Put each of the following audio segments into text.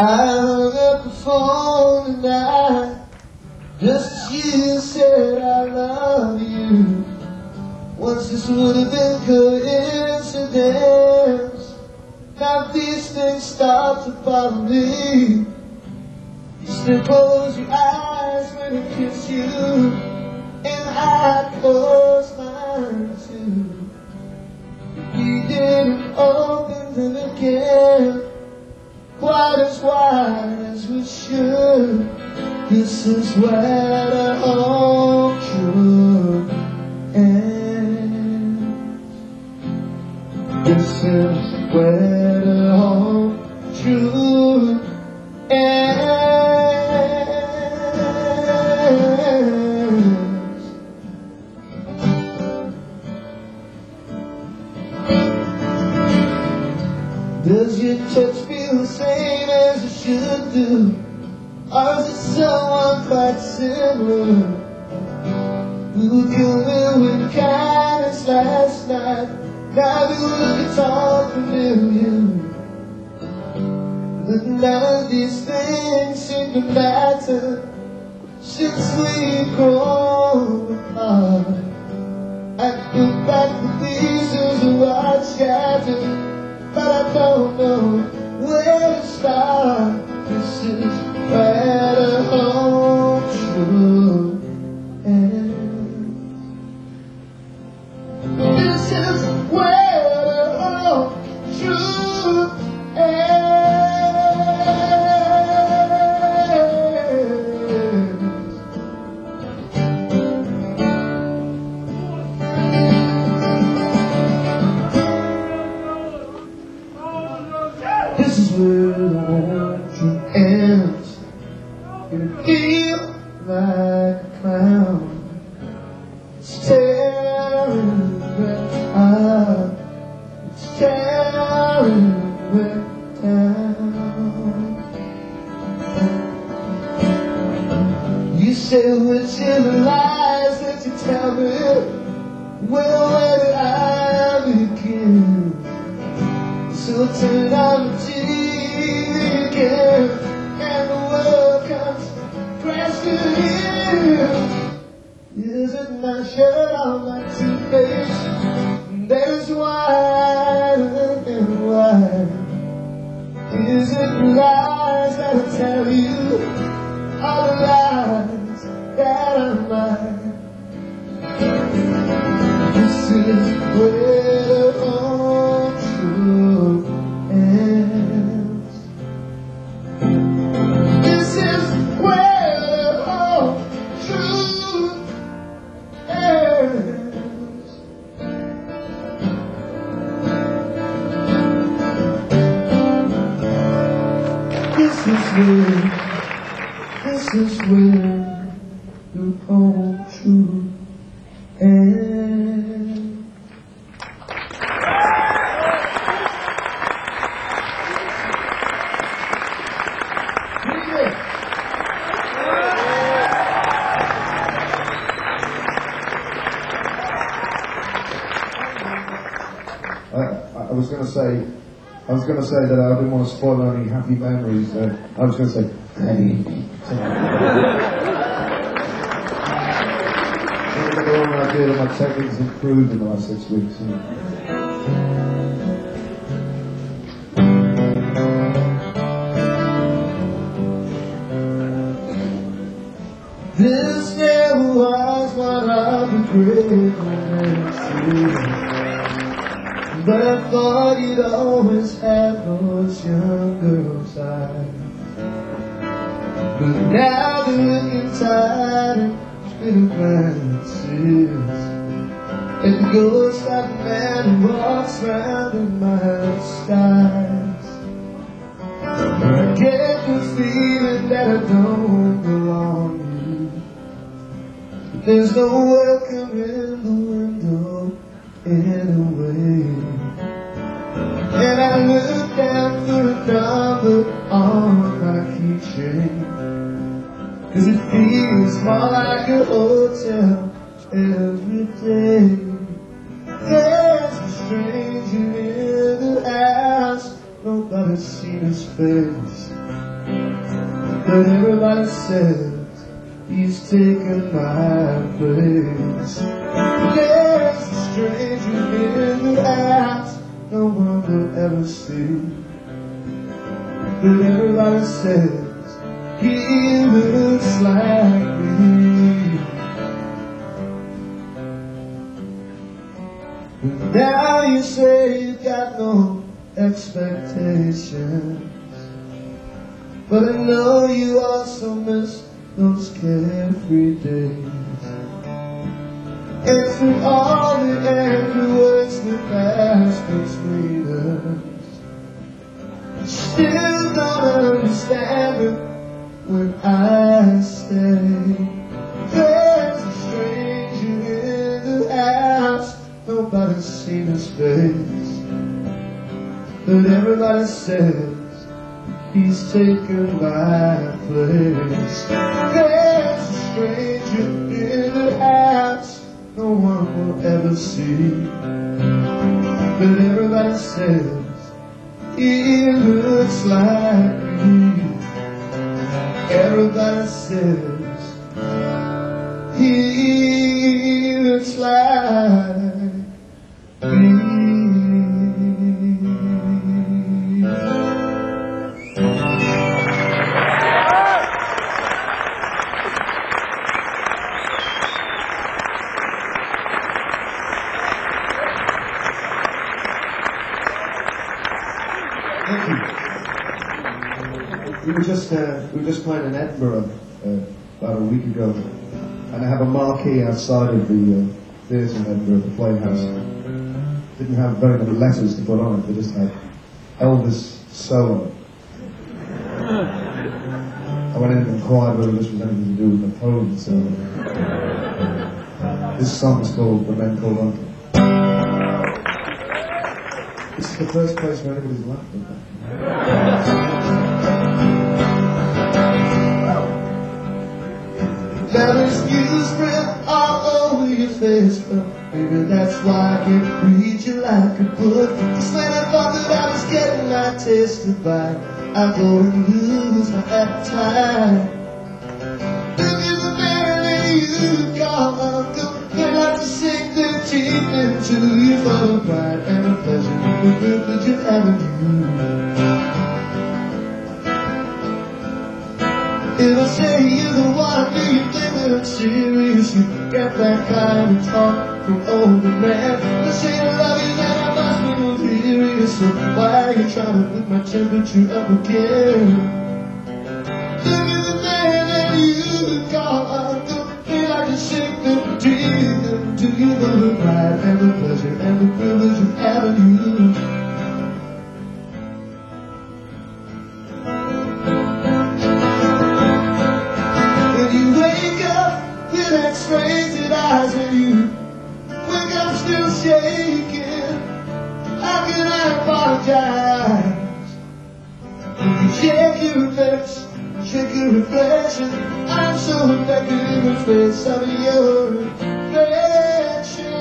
hung up the phone tonight, just as you said I love you. Once this would have been coincidence, now these things start to bother me. You still close your eyes when I kiss you, and I close mine too. We didn't open them again quite as wide as we should. This is where the whole truth ends. This is where the whole truth ends. Does your touch feel the same as it should do? Or is it someone quite similar? We were dealing with kindness last night, now we look at all familiar. But none of these things seem to matter since we've grown apart. I look back the pieces of what shattered, but I don't know where to start. This is where the whole truth ends. This is where the whole truth This is where the whole truth ends. You feel like a clown staring right up, staring right down. You say which of the lies that you tell me, well, where did I begin? So turn on the TV again, and the world comes crashing in. Is it my shirt or my toothpaste that is white and white? Is it the lies that I tell you, or the lies that I might? This is where the whole truth ends. This is where the whole truth ends. This is where the whole truth ends. I was going to say that I didn't want to spoil any happy memories. I was going to say, hey. The wrong idea that my technique's improved in the last 6 weeks. This never was one of the great romances, but I thought you'd always have those young girls' eyes. But now they're looking tired and spinning glances at the ghost of a man who walks round in my skies. I get the feeling that I don't belong here. There's no welcome in the window anyway. And I look down for a number on my keychain, 'cause it feels more like a hotel every day. There's a stranger in the house, nobody's seen his face. But everybody says he's taken my place. There's a stranger in the house no one will ever see. But everybody says he looks like me. But now you say you've got no expectations, but I know you also miss those carefree days. And through all the angry words the past between us, you still don't understand it when I say there's a stranger in the house, nobody's seen his face. But everybody says he's taken my place. There's a stranger in the house no one will ever see. But everybody says he looks like me. Everybody says he looks like me. We were just playing in Edinburgh about a week ago, and I have a marquee outside of the theatre in Edinburgh, the Playhouse. Didn't have very many letters to put on it, they just had Elvis solo. I went in and inquired whether this was anything to do with Napoleon, so this song is called The Men Called Uncle. This is the first place where anybody's laughing. Now excuse print all over your face, but maybe that's why I can't read you like a book. Cause when I thought that I was getting my taste of bite, I'm going to lose my appetite. Look at the man that you call uncle, they like to sink their teeth into you for the pride and the pleasure, the privilege of having you. If I say you're the one, do you think that I'm serious? You get that kind of talk from older man. I say I love you, then I must be delirious. So why are you trying to put my temperature up again? Look at the man that you call uncle, they like to sink their teeth into you for the pride and the pleasure and the privilege of having you. That strange eyes at you, wake up still shaking. How can I apologize? When you check your face, check your reflection, I'm so affected in the face of your reflection.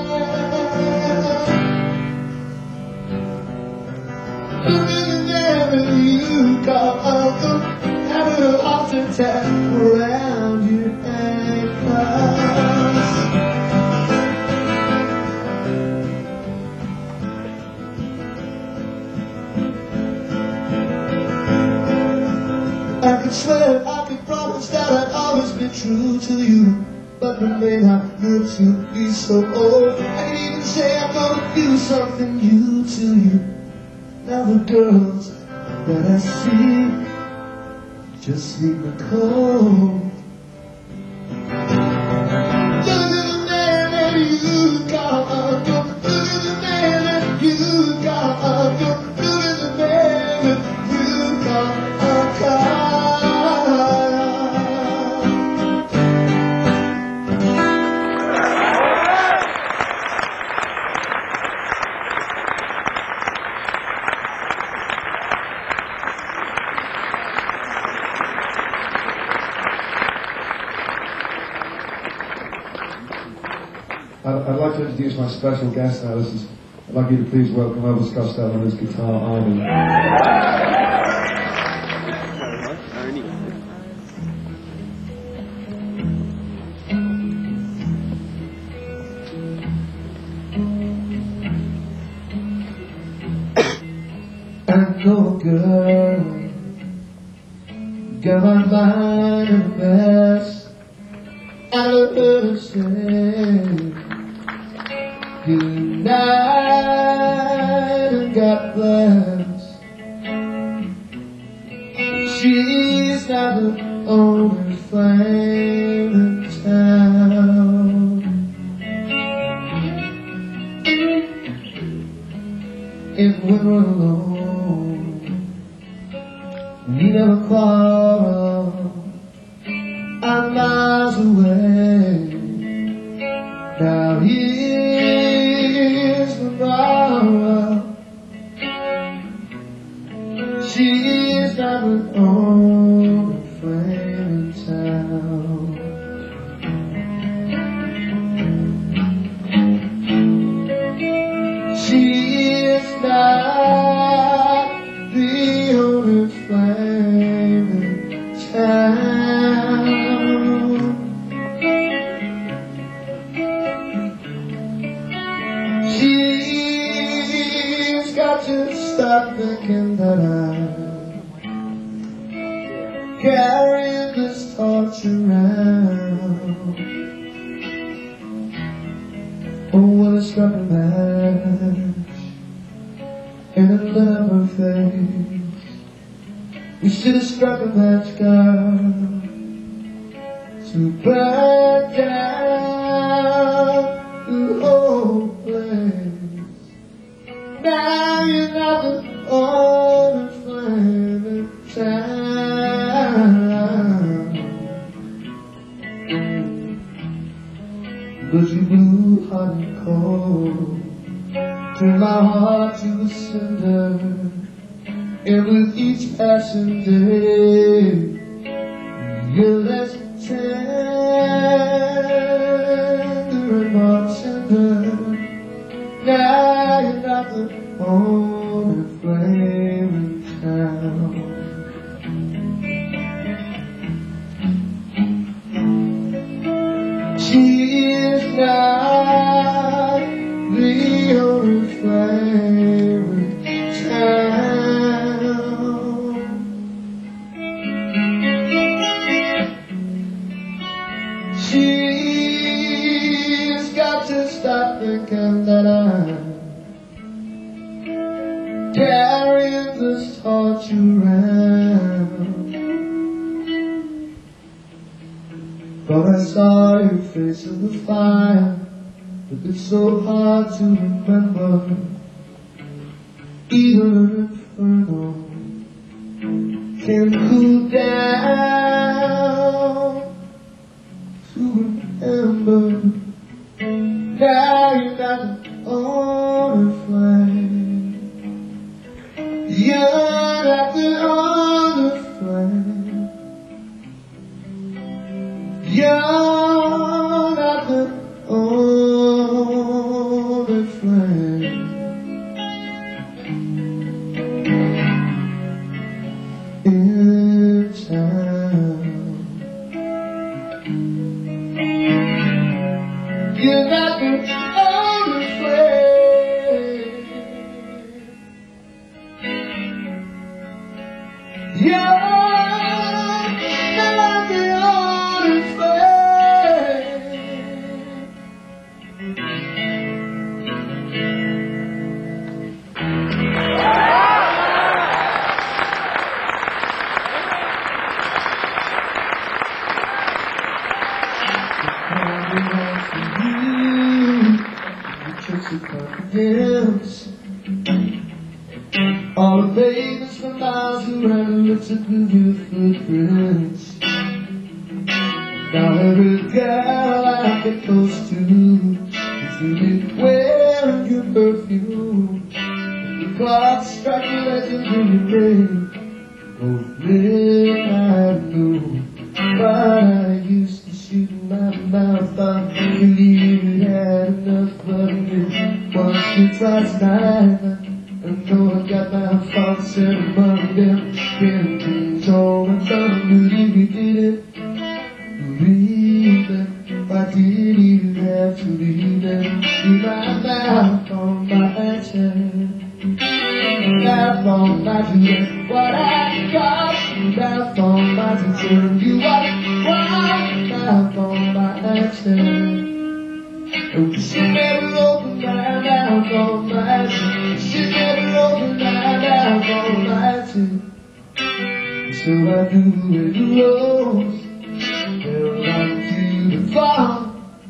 Look at the man that you call uncle, having a heart attack around your ankles. I could swear, I could promise that I'd always be true to you, but we may not live to be so old. I can even say I'm gonna do something new to you. Now the girls that I see just leave me cold. Look at the man that you call uncle. Look at the man that you call uncle. Look at the man that you call uncle. I'd like to introduce my special guest now. I'd like you to please welcome Elvis Costello and his guitar army. know a girl, got my mind in a mess. I heard her say good night and God bless. She's not the only flame in town. If we were alone, we never quarrel. I'm miles away. Now here's the borrower. She's not the only flame in town. She's not the only flame in town. She's got to stop thinking that I carry this torch around. Oh, well, it struck a match and it lit up her face. We should have struck a match, girl, to burn down the whole place. Now you're not the only flame in town, but you blew hot and cold, turned my heart to a cinder, and with each passing day, you're less tender and more tender. Now you're not the only flame in town. She's not the only flame in town. She's got to stop thinking that I'm carrying this torch around. But I saw your face in the fire, but it's so hard to remember. Even an inferno can cool down to remember. Now you're not the only flame. You're not the only flame. You're not the only flame in town. You're not the only flame. You're not the only flame. Confidence. All the babies from miles around looked at me with footprints. Now every girl I get close to is really wearing your perfume. The clock struck the legendary day of midnight blue. But I used to shoot in my mouth. I believe it had enough blood in it. Once or twice night, I know I got my thoughts set among them. Getting told and done, believe you did it. Believe it. Why did you have to leave it? You my mouth on my chest. Now back on my feet. What I got back on my feet. Tell you what back on my feet. You should never open my mouth on my feet. You should never open my mouth on my feet. So I do it alone. Held on to the fall.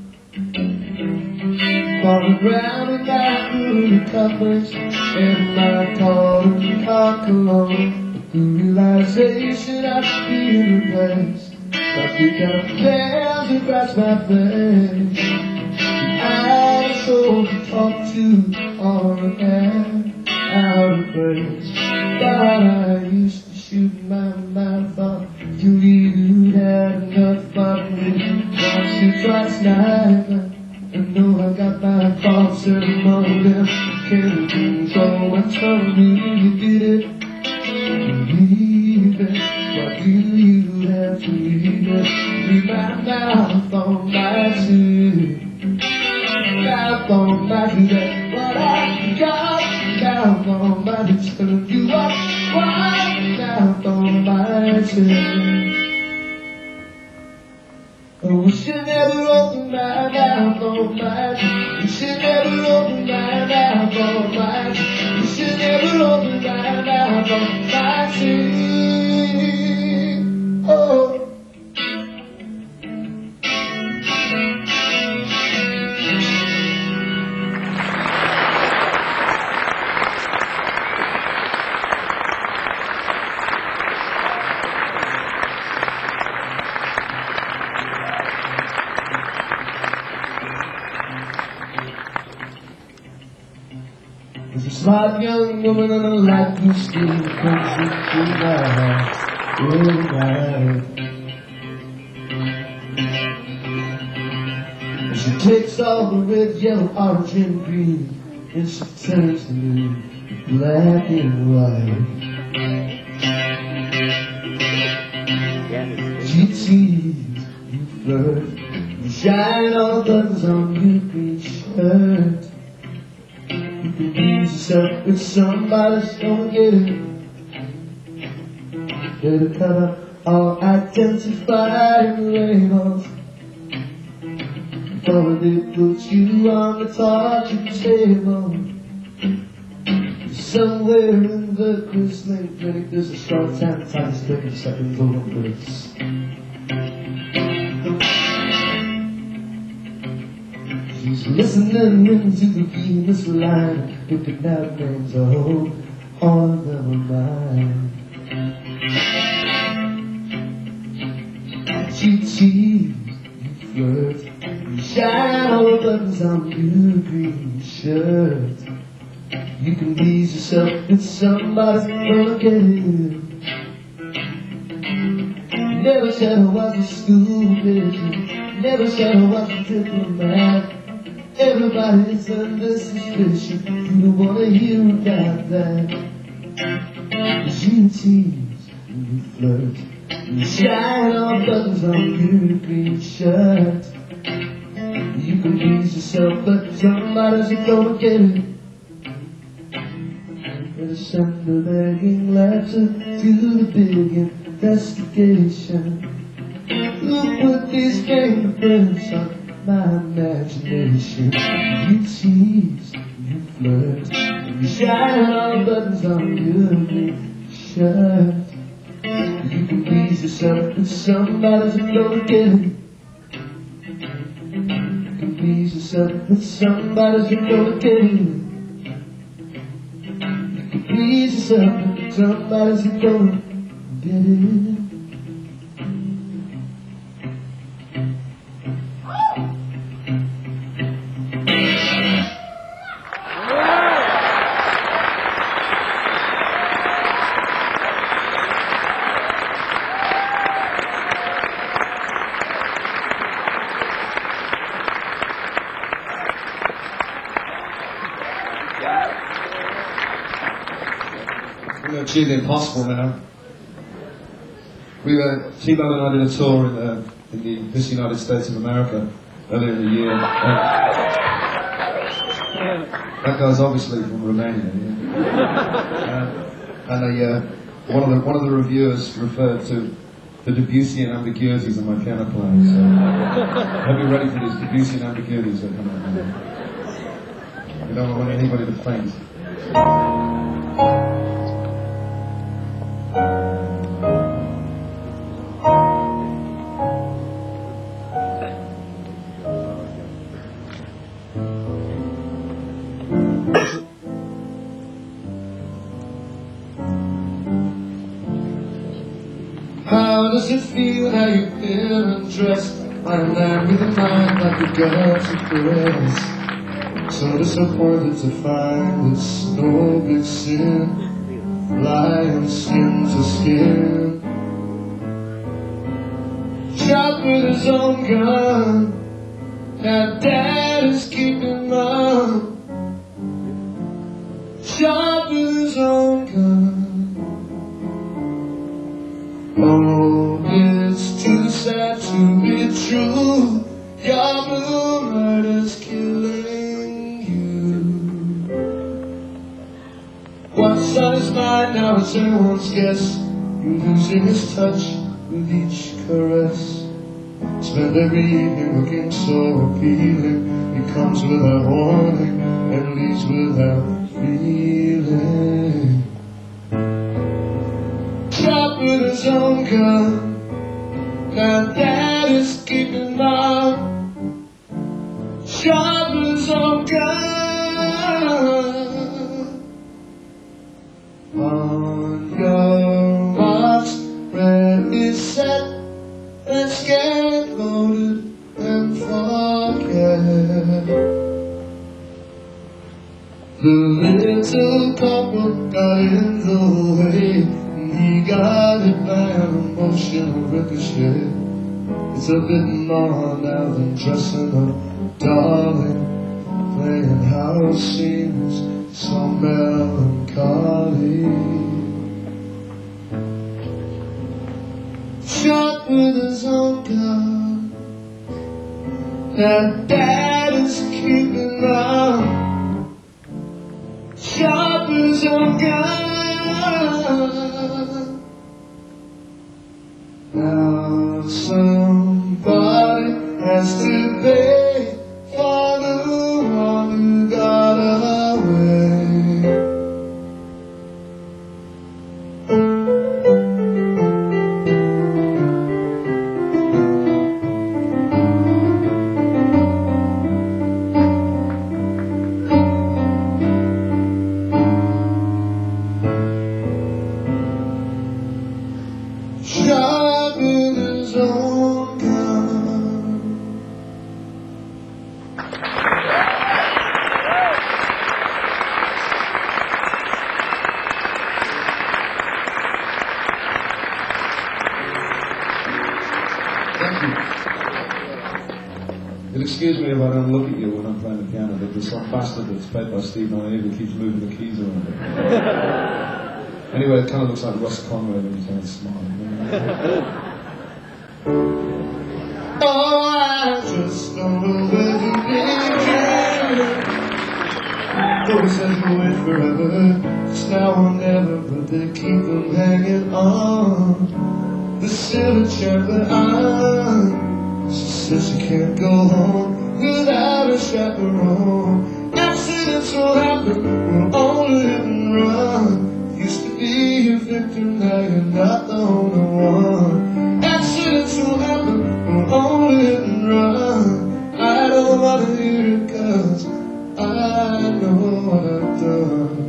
Falling round and I through the covers. And my call to cock alone. The realization I feel replaced. I pick up hands across my face. I had a soul to talk to all the time. Out of place. Thought I used to shoot my mouth off. You had enough of me. Once or twice now. I know I got my thoughts among them. Can't control my tongue. You did it. Believe it. Why do you have to leave it? Leave my mouth on my feet. Mouth on my feet. What I got. Mouth on my feet. Telling you what. Mouth on my feet. Oh, you should never open my mouth on my feet. You should never open my mouth on my feet. You should never open my mouth on my feet. Oh. There's a smart young woman on a light blue street comes into my house every night. And she takes all the red, yellow, orange, and green, and she turns them into black and white. She teases, you flirt, you shine all the buttons on your green shirt. You can ease yourself with somebody's gonna get it. Better cut up all identifying labels before they put you on the torture table. Somewhere in the Christmas clinic there's a short time time split in second golden bliss. She's listening into the Venus line, looking out names, oh, all of them are mine. She teases, you flirt, you shine all the buttons on your green shirt. You can please yourself with somebody's gonna get it. Never said I was a stupid, never said I was a diplomat. Everybody's under suspicion, you don't wanna hear about that. You tease, you flirt, you shine all buttons on your green shirt. You can please yourself, but somebody's gonna get it. Better send a begging letter to the big investigation. Who put these fingerprints on my imagination? You tease, you flirt, you shine all buttons on your green shirt. You can please yourself, but somebody's gonna get it. You can please yourself, but somebody's gonna get it. You can please yourself, but somebody's gonna get it. We're going to achieve the impossible now. T-Bone and I did a tour in this United States of America earlier in the year. That guy's obviously from Romania. Yeah? One of the reviewers referred to the Debussy ambiguities of my piano playing. So I'll be ready for these Debussy ambiguities that come out. We don't want anybody to faint. How does it feel how you've been undressed by a man with a mind like a gun to caress? So disappointed to find it's no big sin, lying skin to skin. Shot with his own gun, now dad is keeping mum. Shot with his own gun. Oh, it's too sad to be true. Your moonlight is killing you. What's on his mind now is anyone's guess. You're losing his touch with each caress. Spend every evening looking so appealing. He comes without warning and leaves without feeling. Shot with his own gun, now dad is keeping mum. Shot with his own gun. On your watch, ready, set, let's get loaded and forget. The little couple got in the way. He got it by an emotional ricochet. It's a bit more now than dressing up, darling. Playing house scenes, so melancholy. Shot with his own gun, that dad is keeping on. Shot with his own gun. Now somebody has to pay for the one who got away. Shot with his own gun. Thank you. You'll excuse me if I don't look at you when I'm playing the piano, but there's some bastard that's played by Steve Naive who keeps moving the keys around. Anyway, it kind of looks like Russ Conway when you turn smart. Oh, I just don't know where to begin. Though we said we'll wait forever, it's now or never, but they keep them hanging on. The silver chair that she says she can't go home without a chaperone. Accidents will happen, we'll only hit and run. Used to be a victim, now you're not the only one. Accidents will happen, we'll only hit and run. I don't want to hear it, cause I know what I've done.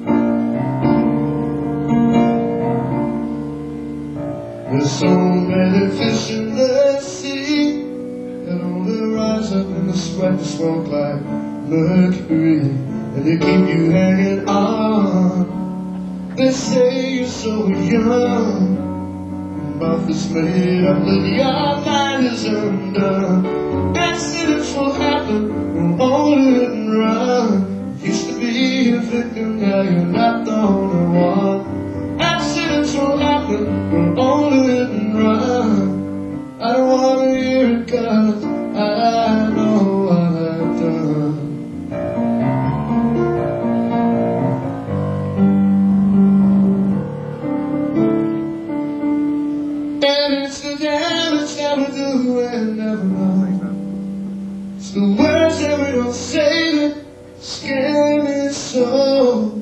There's so many fish in the sea that only rise up in the sweat and smoke like mercury, and they keep you hanging on. They say you're so young, your mouth is made up, but your mind is undone. Accidents will happen, we'll only hit and run. Used to be a victim, now you're not the only one. Accidents will happen, we'll only hit and run. I don't wanna hear it, cause I know what I've done. soul.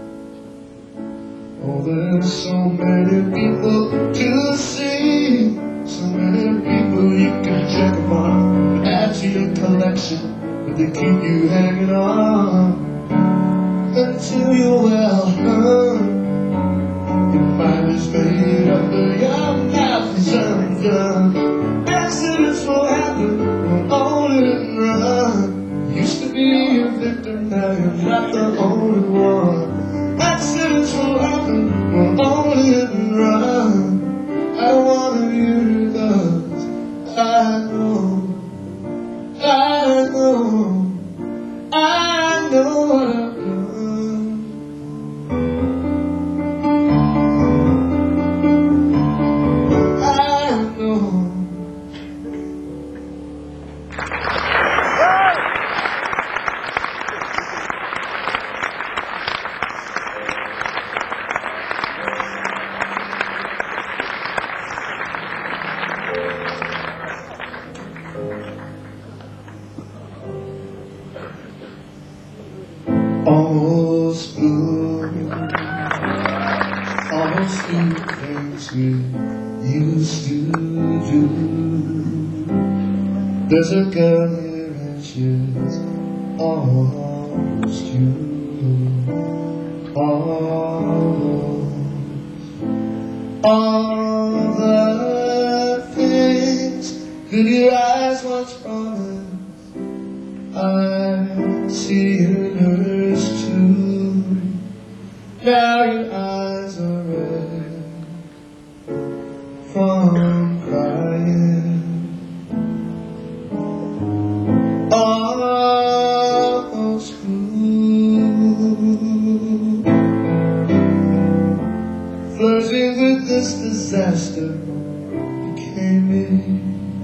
Oh, there's so many people to see, so many people you can check them on, add to your collection, but they keep you hanging on until you're well hung. Your mind is made up, but your mouth is undone. Accidents will happen, we'll own it and run. Used to be a victim, now you're not the only one. Accidents will happen, we'll own it and run. I wanted you to love, I know what I've done. I know. Almost blue, almost do things we used to do. There's a girl here and she's almost you. Almost all the things that your eyes once promised, I see in hers too. Now your eyes are red from crying. Almost blue, flirting with this disaster became me.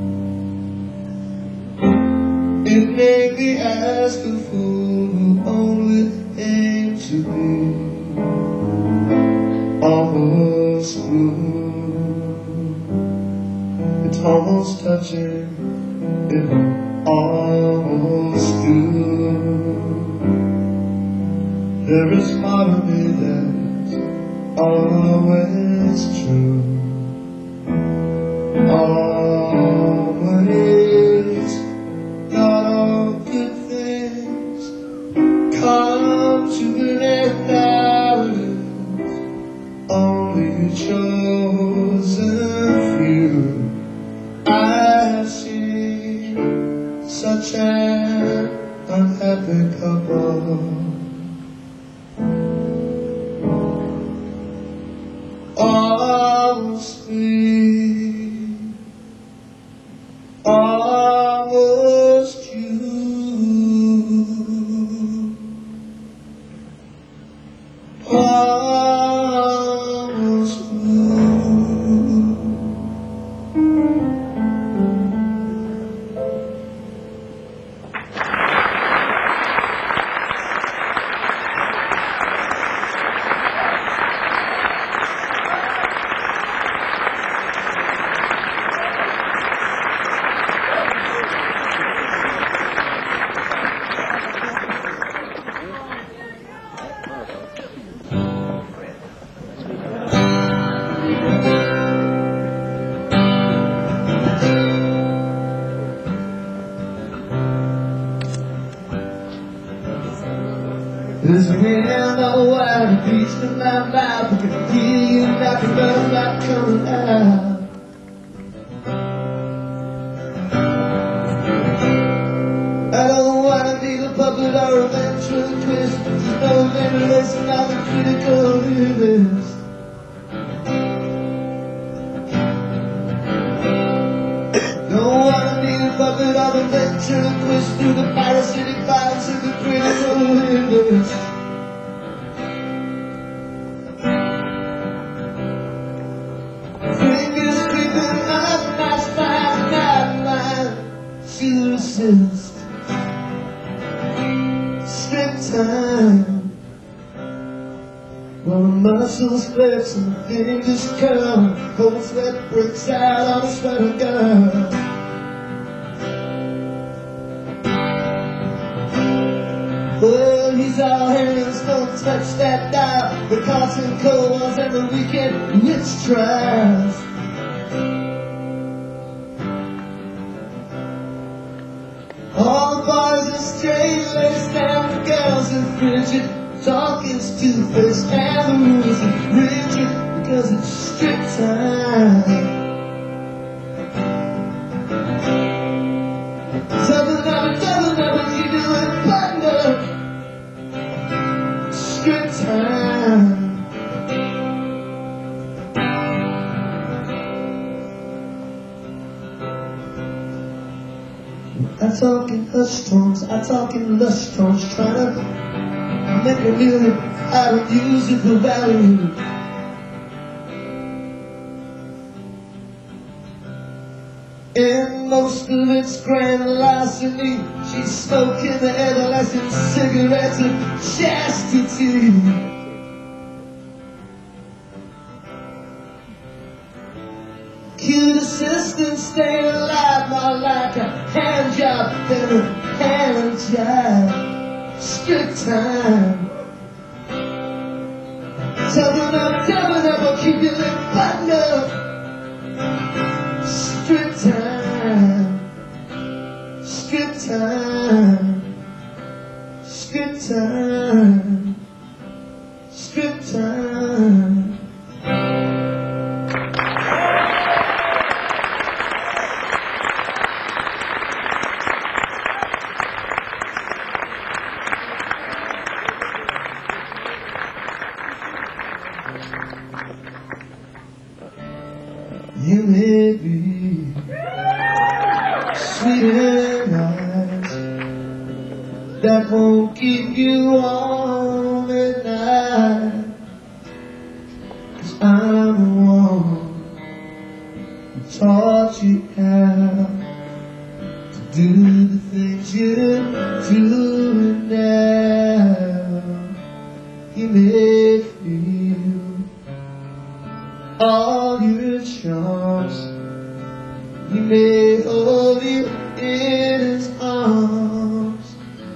It made me ask a fool who only aimed to be. Almost blue, it's almost touching, it almost good. There is part of me that's always true. Always. Not all good things come to an end nowadays. Only a chosen few. I have seen such an unhappy couple. Almost free, almost you. Almost blue. There's a wind on the wire, beats to my mouth. I can hear you knocking, but I'm not coming out. I don't wanna be the puppet or a ventriloquist. There's no ventilation on the critical list. Don't wanna be the puppet or the ventriloquist through the parasitic violence of the critical list. Fingers creeping up my spine, not mine to resist. Strict time, while the muscles flex and the fingers curl, cold sweat breaks out on the sweater girl. Well, he's Please, our hands don't touch that dial. The Carlton Cold Ones and the Weekend Witch Trials. All the boys are straight-laced and the girls are frigid. Talk is two-faced and the rules are rigid because it's strict time. Double, you do it thunder. Strict time. I talk in hush tones, I talk in lush tones, trying to make a living out of musical value. And most of it's grand larceny. She's smoking the everlasting cigarettes of chastity. Cute assistant staying alive, more like a hand job than a hand job. Strict time. Double up, we'll keep your lip buttoned up. Strict time. Strict time. Strict time. Strict time. You may be sweet and eyes that won't keep you warm at night. 'Cause I'm the one who taught you how to do the things you're doing now. You may feel all your charms. He may hold you in his arms,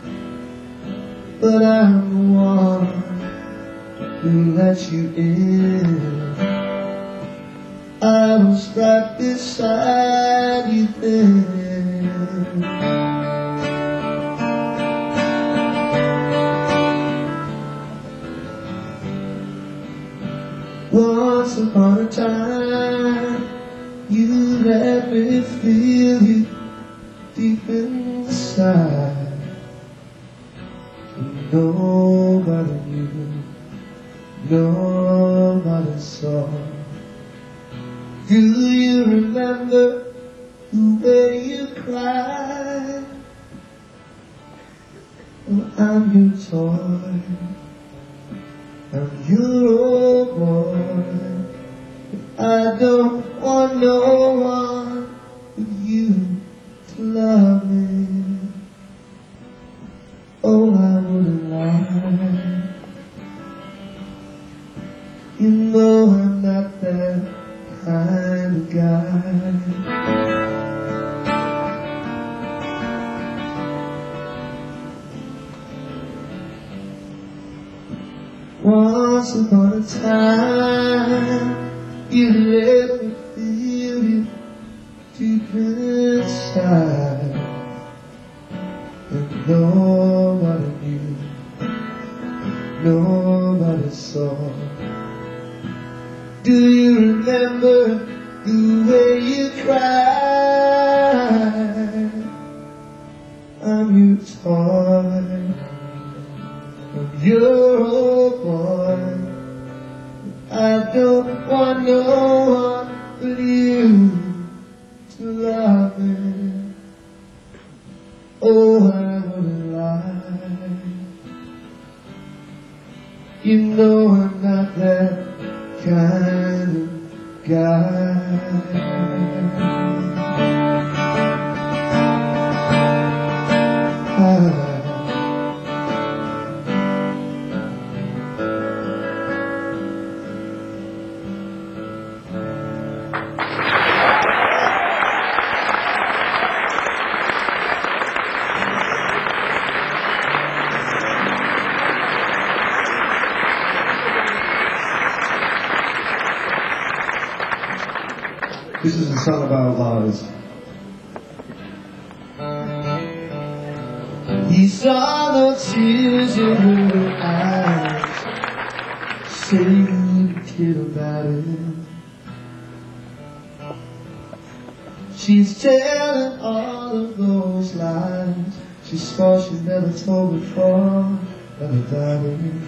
but I'm the one who let you in. I was right beside you then. Once upon a time, you let me feel you deep inside. And nobody knew, nobody saw. Do you remember the way you cried? Well, I'm your toy, I'm your old boy. I don't want no one but you to love me. Oh, I wouldn't lie. You know I'm not that kind of guy. Once upon a time, you let me feel you deep inside. And nobody knew, nobody saw. Do you remember the way you cried? I'm your toy, I'm your old boy. I don't want no one but you to love me. Oh, I wouldn't lie. You know I'm not that kind of guy. This is a song about lies. He saw the tears in her eyes, saying you kid about it. She's telling all of those lies she swore she never told before, never died.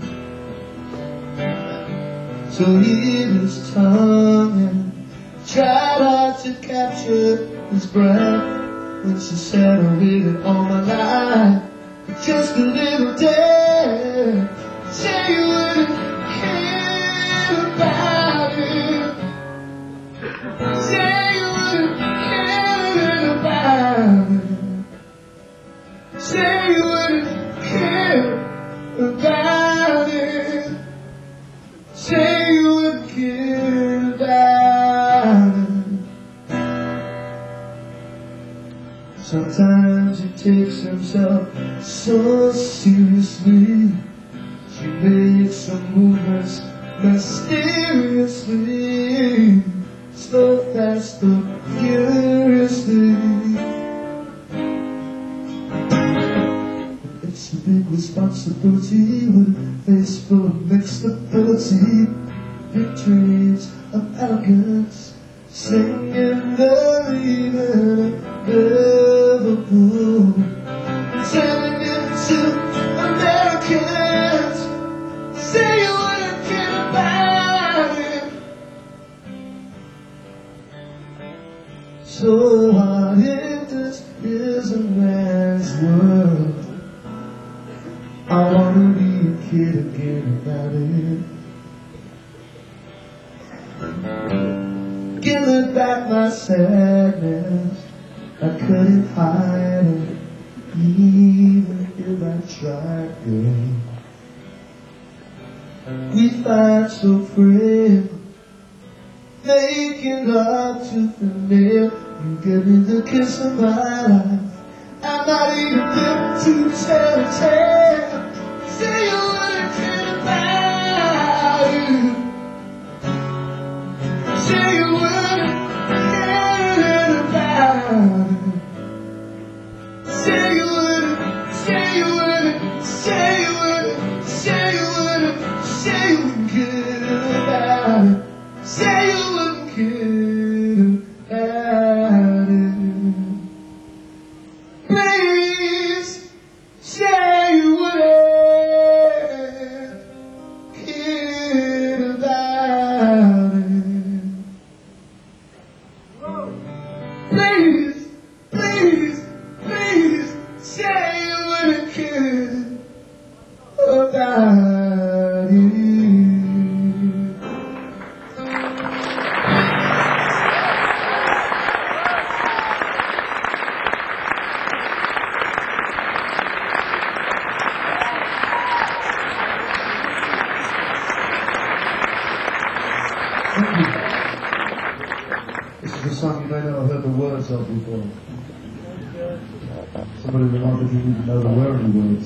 So he hid his tongue and tried hard to capture his breath when she said, I waited all my life for just a little day. Say you wouldn't care about it. Say you wouldn't care about it. Say you wouldn't care about it. Say you wouldn't care about it. Sometimes he takes himself so seriously. She makes some movements mysteriously, slow, fast, or furiously. It's a big responsibility with a face full of mixed ability, victories of arrogance, singing the leader of Liverpool, telling it to Americans, say you wouldn't care about it. So what if this is a man's world? I wanna be a kid again about it. Giving back my sadness, I couldn't hide it, even if I tried, girl. We fight so free, making love to the nail. You give me the kiss of my life, I'm not even there to tell a tale. Say you wouldn't care about it. Say you wouldn't care about it. Say you wouldn't, say you wouldn't, say you wouldn't, say you wouldn't, say you wouldn't care about it. Say you wouldn't care about it. Please say you wouldn't care about it. Please, please, please say you wouldn't care about it. Thank you. This is a song you may not have heard the words of before. Somebody reminded me didn't know there were any words.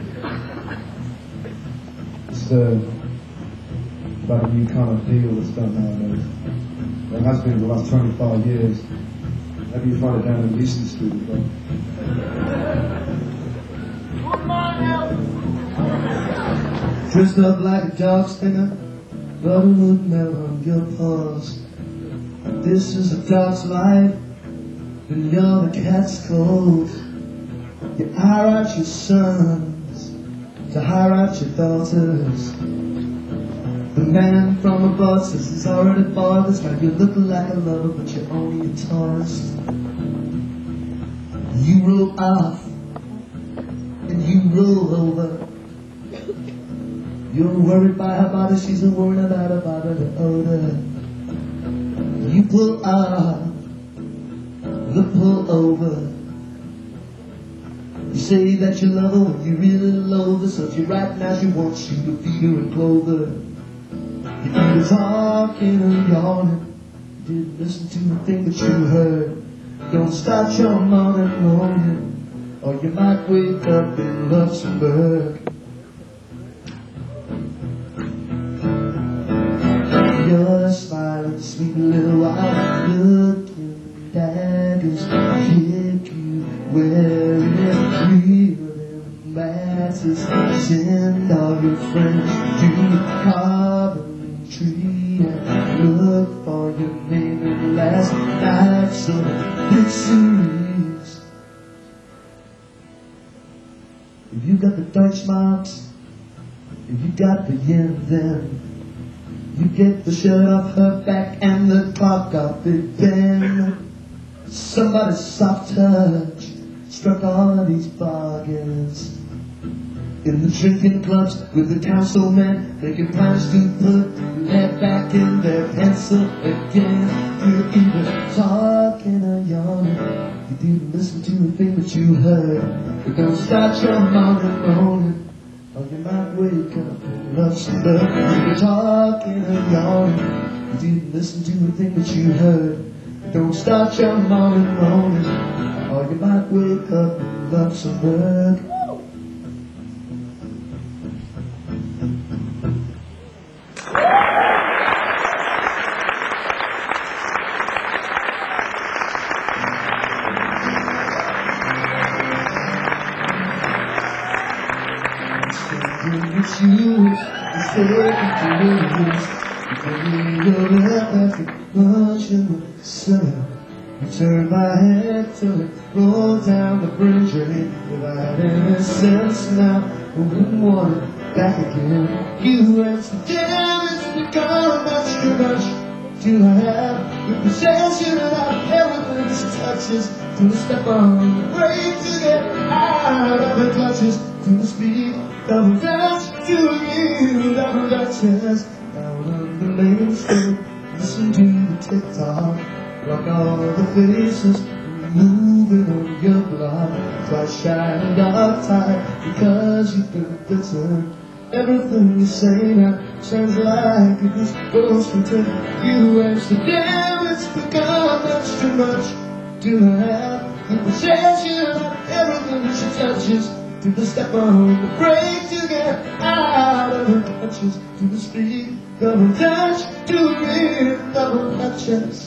It's about a new kind of deal that's done nowadays. It has been for the last 25 years. Maybe you find it down in Easton Street as well. Dressed up like a dog stinger, but it would melt on your paws. This is a dog's life, and you're the cat's cold. You hire out your sons to hire out your daughters. The man from above says he's already bought this. Now you're looking like a lover, but you're only a tourist. You roll off, and you roll over. You're worried by her body, she's worried about her bodily odor. You pull up, you pull over. You say that you love her when you really love her, so she right now she wants you to feed her and clothe her. You either talking or yawning, you didn't listen to the thing that you heard. Don't start your morning moaning, or you might wake up in Luxembourg. You're smiling, sweet little while, where it really matters. Send all your friends to Carbon Tree and look for your name in last night's obituaries. If you got the Deutschmarks, if you got the yen, then you get the shirt off her back and the clock off Big Ben. Somebody's soft touch struck all of these bargains. In the drinking clubs with the councilmen, making plans to put lead back in their pencil again. You're either talking or yawning. You didn't listen to a thing that you heard. But don't start your morning, or you might wake up and love some love. You're talking or yawning. You didn't listen to a thing that you heard. Don't start your morning, or you might wake up and love some love. I turn my head till it rolls down the bridge. Without any sense now, I wouldn't want it back again. You Amsterdam, it's become much too much. Do I have the possession of everything she touches? To step on the brake to get out of her clutches. To the speed of a dash to you, double dutches. Out on the main street, listen to the tick-tock. Rock all the faces moving on your block. Twice shy and dark tide because you've been bitten. Everything you say now sounds like it was supposed to take you Amsterdam. It's become much too much. Do I have the possession of everything that she touches? Do the step on the brake to get out of her clutches? Do the speed double touch to real double touches?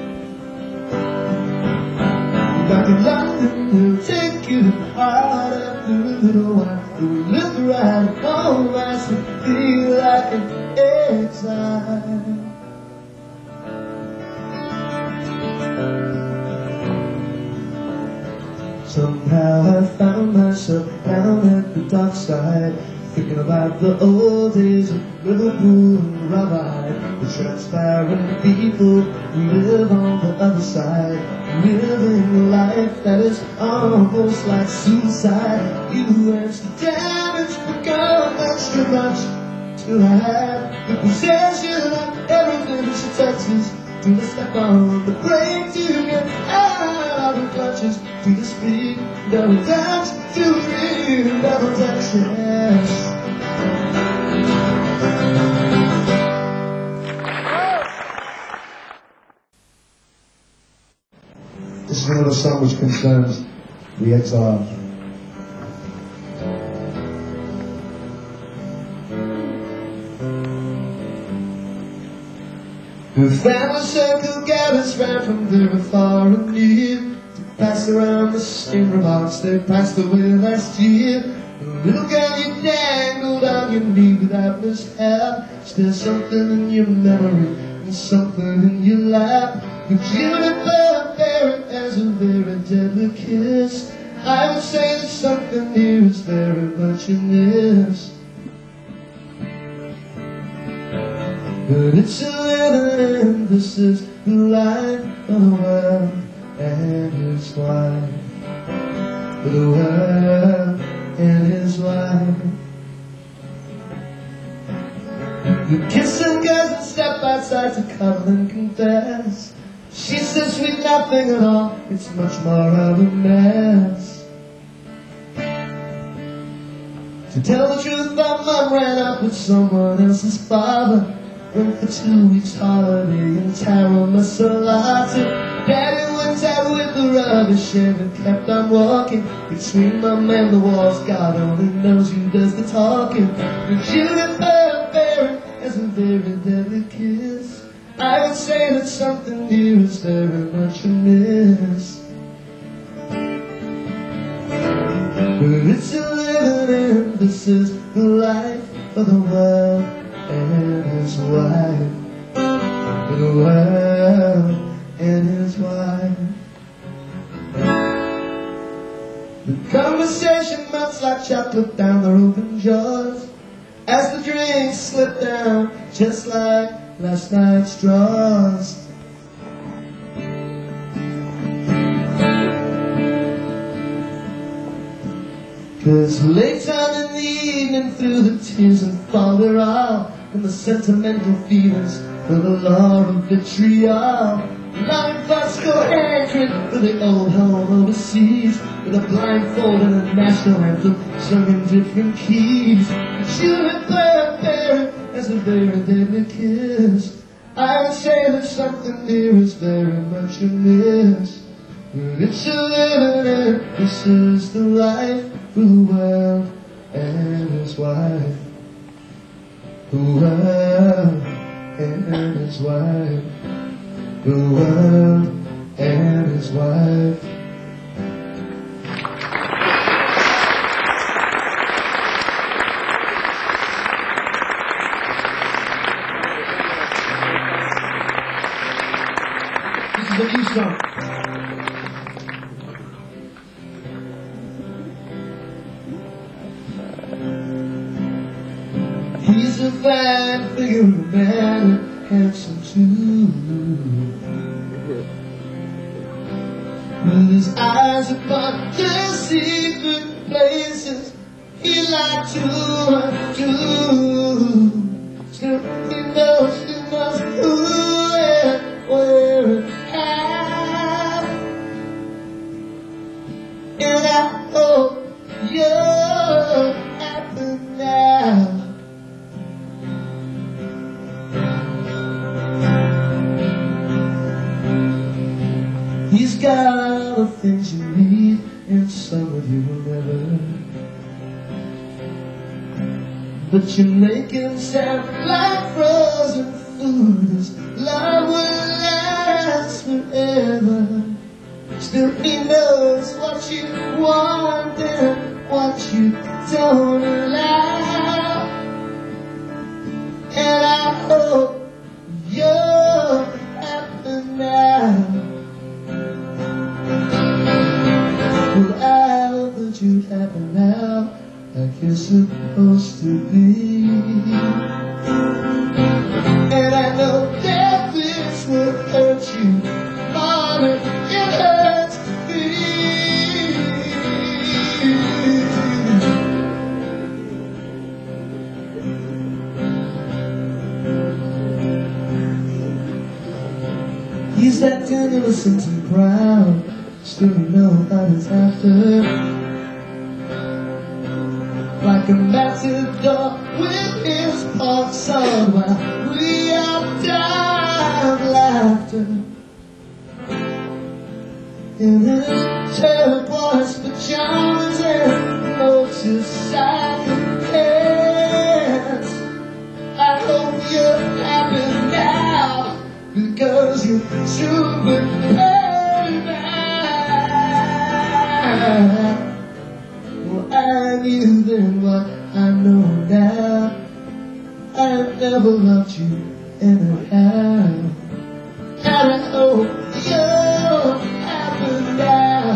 Back in London, we'll take you to heart after a little while. We look around, all right, we feel like an exile. Somehow I found myself down at the dark side, thinking about the old days of Liverpool and Rabbi, the transparent people who live on the other side, living a life that is almost like suicide. You Amsterdam, it's become much too much to have the possession of everything that she touches. Do the step on the brake to get out of the clutches. Do the speed double touch to real double touches. This is another song which concerns the exile. The family circle gathers round from very far and near to pass around the same remarks they passed away last year. The little girl you dangled on your knee without mishap. Still something in your memory and something in your lap. The juniper buried as a very deadly kiss. I would say that something here is very much in this. But it's a living and this is the life of the world and his wife. The world and his wife. You kiss and girls and step outside to cuddle and confess. She says sweet nothing at all, it's much more of a mess. To tell the truth, my mom ran up with someone else's father. Went for 2 weeks holiday in Taro, Maserati. Daddy went out with the rubbish and kept on walking. Between mom and the walls, God only knows who does the talking. The juniper buried as a very deadly kiss. I would say that something here is very much amiss. It's a living and this is the life of the world and his wife. The world and his wife. The conversation melts like chocolate down their open jaws as the drinks slip down just like last night's straws. Cause late on in the evening, through the tears and fall we're all in the sentimental feelings of the law of vitriol. Long thoughts go hatred for the old home overseas, with a blindfold and a national anthem sung in different keys. Children play as a very deadly kiss. I would say that something there is very much amiss. But it's a living and this is the life for the world and his wife. The world and his wife. The world and his wife. This is a new song. He's a fine figure of a man, handsome too, with his eyes upon the secret places he liked to undo. Still he knows who and where and how. And I hope you're happy now. He's got all the things you need, and some of you will never. But you make him sound like frozen food. His love will last forever. Still he knows what you want and what you don't allow. And I hope you're happy now. Well, I hope that you're happy now, like you're supposed to be. And I know that this will hurt you more than it hurts me. He's acting innocent and proud, still you know what it's after. Like a matador with his parts on, while we all die of laughter. In his turquoise pajamas and motorcycle pants. I hope you're happy now, because you're super back. Well, I knew then what I know now. I've never loved you anyhow. And I hope you're happy now.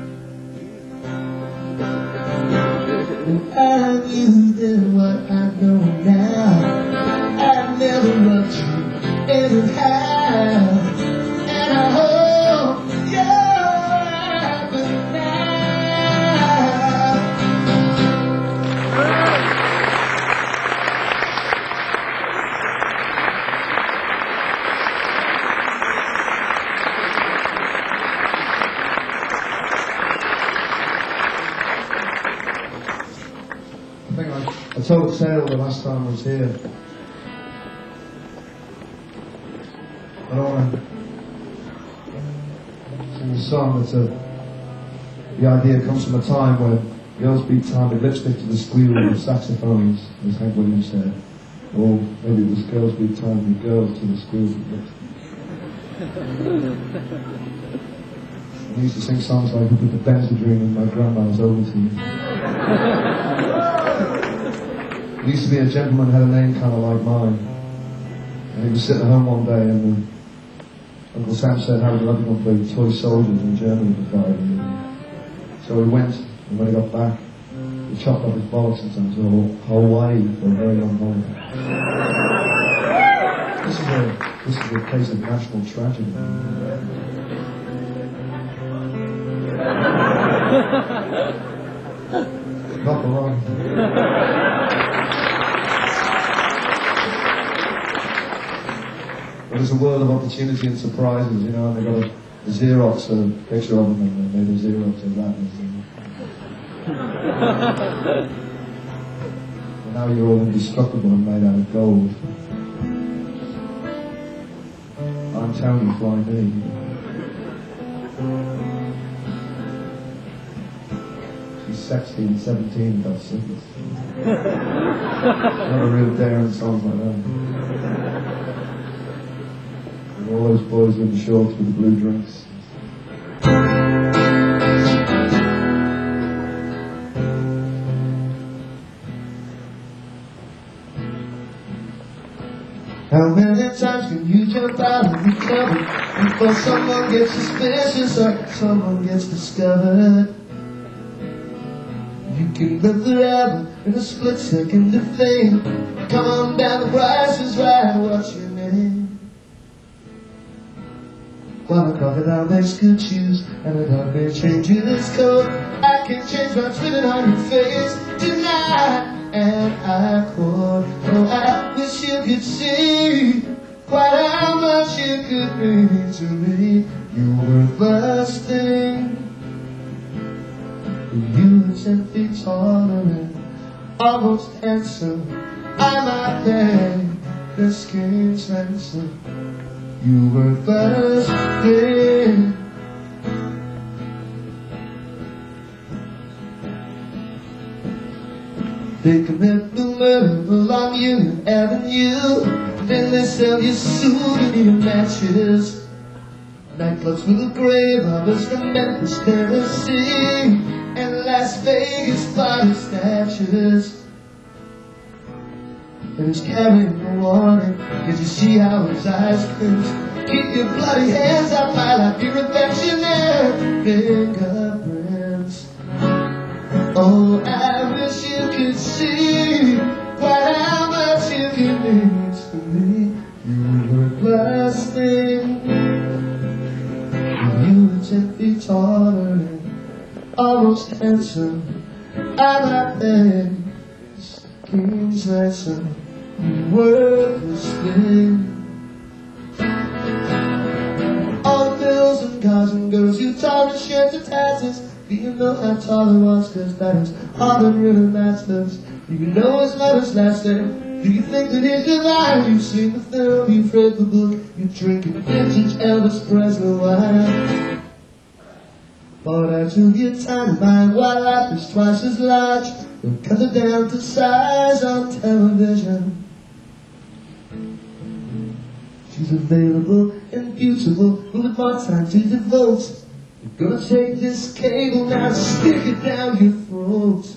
And I knew then what I know now. I've never loved you anyhow. And I hope you're happy now. I told Sarah the last time I was here, I don't want to sing a song that's the idea comes from a time when girls beat time with lipstick to the squeal of saxophones, as Hank Williams said. Or maybe it was girls beat time with girls to the squeal of lipstick. I used to sing songs like "Who Put the Benzodrine in My Grandma's Ovaltine." There used to be a gentleman who had a name kind of like mine. And he was sitting at home one day and Uncle Sam said, how would you like to go and play toy soldiers in Germany for 5 years? So we went, and when he got back, he chopped off his bollocks and sent to Hawaii for a very long holiday. This is a case of national tragedy. Not for long. But it's a world of opportunity and surprises, you know, and they got a Xerox picture of them and they made a Xerox of that. And now you're all indestructible and made out of gold. I'm telling you, fly me. She's 16 and 17 got syphilis. Not a real daring songs like that. And all those boys in the shorts with the blue drinks. How many times can you jump out of the cupboard before someone gets suspicious or someone gets discovered? You can live forever in a split second of fame. Come on down, the price is right, what's your name? While a crocodile makes good shoes and a dog may change his coat, I can change what's written on your face tonight. And I quote, oh, I wish you could see quite how much you could mean to me. You were first thing. You were 10 feet taller and almost handsome. I might pay the skin's ransom. You were first thing. They commit the murder along Union Avenue. Then they sell you souvenir matches. Nightclubs full of grave robbers from Memphis, Tennessee, and Las Vegas body snatchers. And he's carrying a warning. Did you see how his eyes clench? Keep your bloody hands up high like your affectionate fingerprints. Oh, I wish you could see quite how much you can mean to me. You were blasting. You were 10 feet taller and almost handsome. I might pay king's ransom. You worthless thing. All the bills and cars and girls you taught and shared your taxes. Do you know how tall it was? Cause that is all the real masters. Do you know his mother's last name? Do you think that he's divine? You've seen the film, you've read the book, you're drinking vintage Elvis Presley wine. But I took your time to find why life is twice as large. Don't cut it down to size on television. She's available and beautiful, with more time to devote. You're gonna take this cable now, stick it down your throat.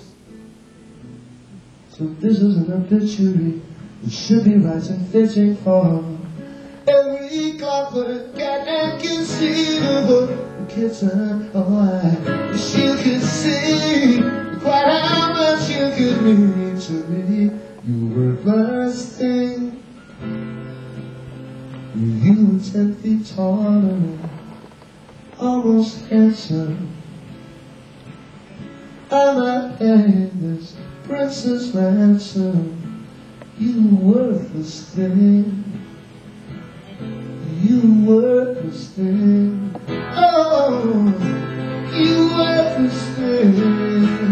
So this is an obituary, it should be right and fitting for every clockwork cat and conceivable kitten. Oh, I wish you could see quite how much you could mean to me. You were first thing. You were 10 feet taller, almost handsome. I'm not paying this princess ransom. You worthless thing. You worthless thing. Oh, you worthless thing.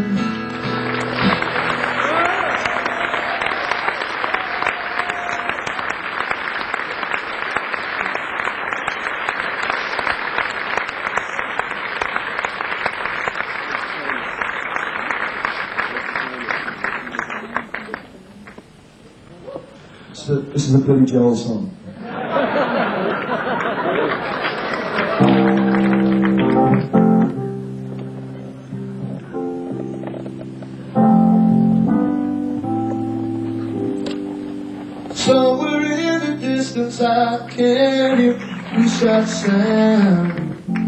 This is a Billy Joel song. Somewhere in the distance I can hear you shout sound.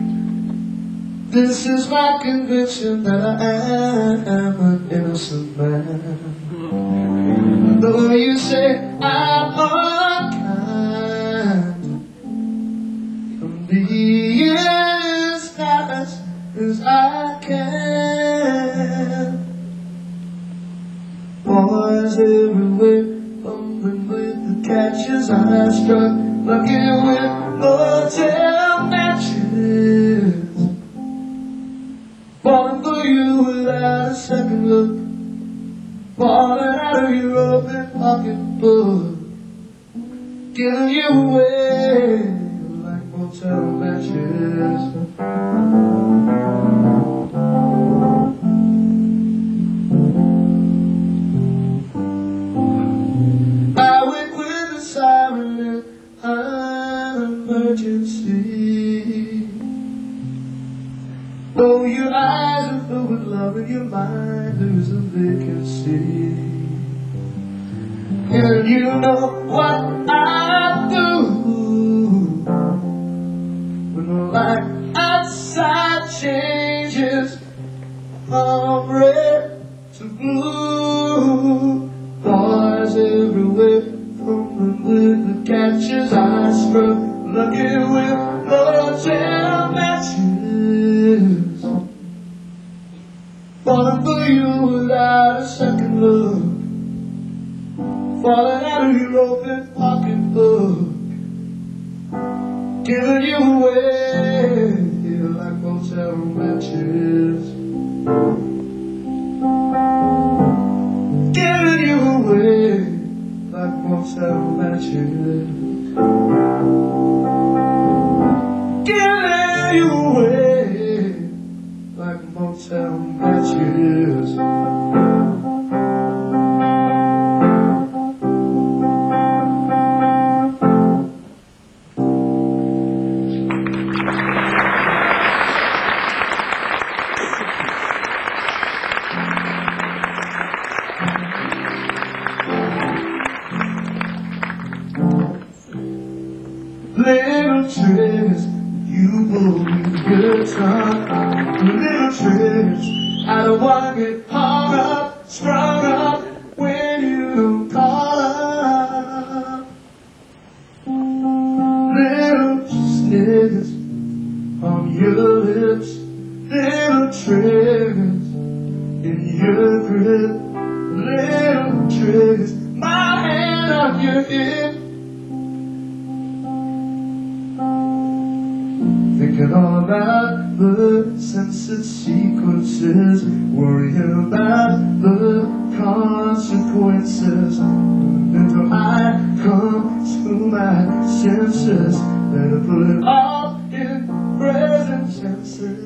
This is my conviction that I am an innocent man. Though you say I'm unkind, I'm being as nice as I can. Boys everywhere, fumbling with the catches I struck, lucky with motel matches, falling for you without a second look, falling out of your open pocketbook, giving you away like motel matches. I went with a siren in an emergency. Oh, your eyes are filled with love and your mind there's a vacancy. And you know what I do when the light outside changes from red to blue. Boys everywhere, fumbling with the catches I struck, lucky with motel matches, falling for you without a second look, falling out of your open pocketbook, giving you away like motel matches, giving you away like motel matches, giving you away like motel matches. Little tricks you pull with your tongue, little tricks I don't wanna get hung up, strung up when you don't call up. Little snippets on your lips, little triggers in your grip, little triggers, my hand on your hip. Thinking all about the censored sequences, worrying about the consequences. Until I come to my senses, better put it all in present tenses.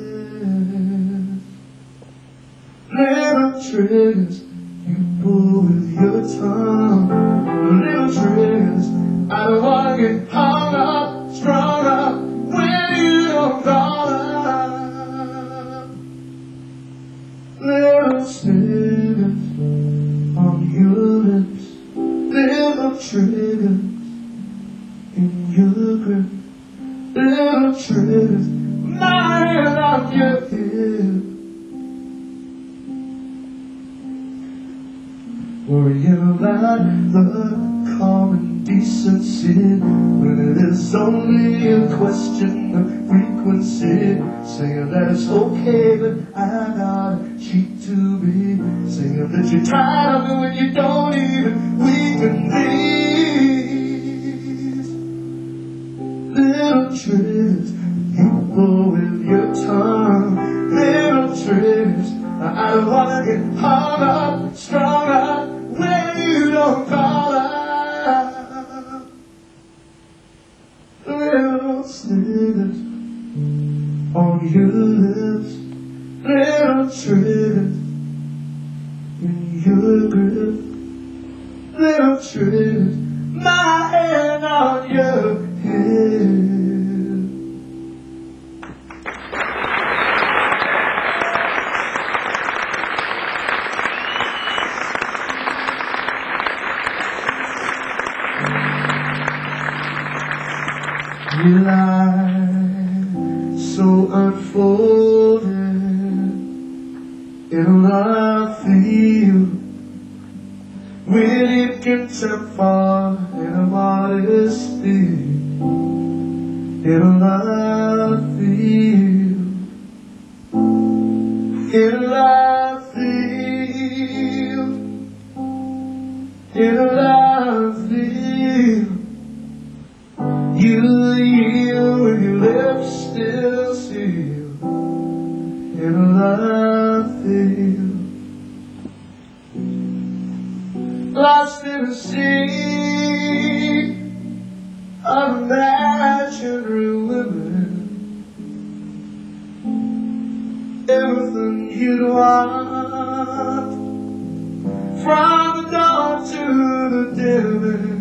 Little triggers you pull with your tongue, little triggers I don't wanna get hung up, strung up when you don't call up. Little snippets on your lips, little triggers in your grip, little triggers, my hand on your hip. Worrying about the common decency when it is only a question of frequency. Saying that it's okay, but I gotta cheat to be. Saying that you're tired of me when you don't even weaken these. Little tricks you pull with your tongue, little tricks I don't wanna get hung up, strung up when you don't call up. Little snippets on your lips, little triggers in your grip, little triggers, my hand on your head. Your life so unfolded in a love field, when it gets up far in a modesty, in a love field, in a love field, in a love field. You yield with your lips still sealed in a love field. Lost in a sea of imaginary women, everything you'd want, from the dawn to the dim.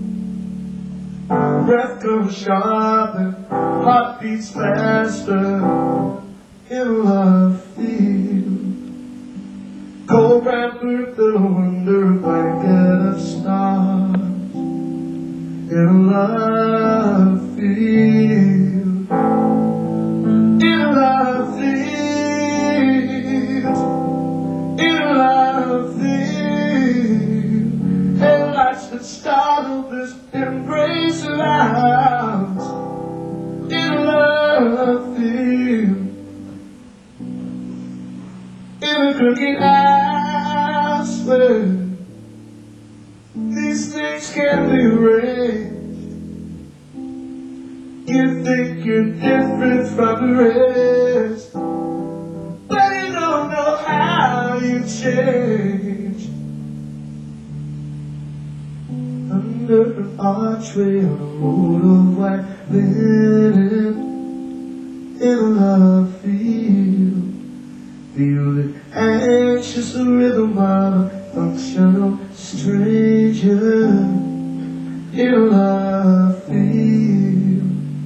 Breath goes sharp and heart beats faster in a love field. Cold rampart that under a blanket of stars in a love field, in a love field, in a love field. And lights that startle this embrace of ours in a love field, in a crooked house where these things can be arranged. You think you're different from the rest, but you don't know how you changed. Under an archway on a road of white linen, in a love field, feel the anxious rhythm of a functional stranger in a love field,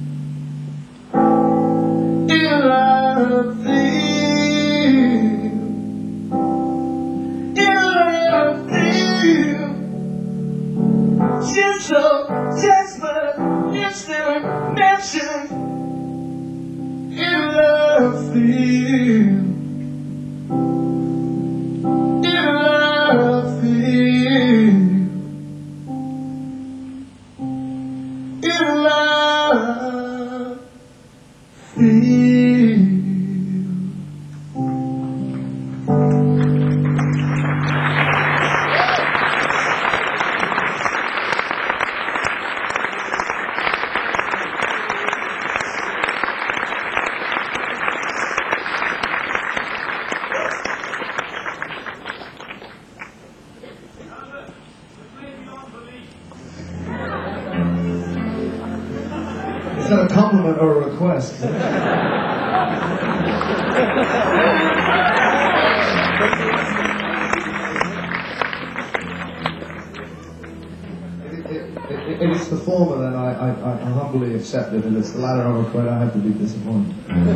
in a love field, in a love field. Gentle, desperate, instant mention in a love field, in a love field, in a love field. Is that a compliment or a request? If it's the former, then I humbly accept it. If it's the latter, I'm afraid I have to be disappointed.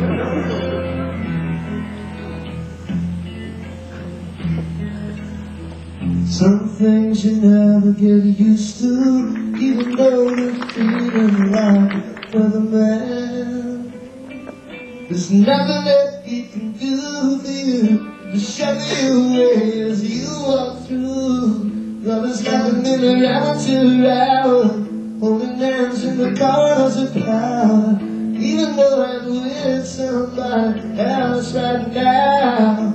Some things you never get used to, even though you're feeling like another man. There's nothing that he can do for you to shove you away as you walk through. Brothers gathered in around to around, holding hands in the corners of power. Even though I'm with somebody else right now,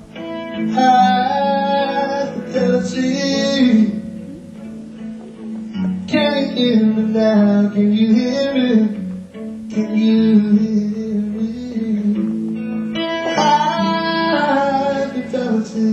fidelity. Can you hear me now? Can you hear it? Can you hear it? Fidelity.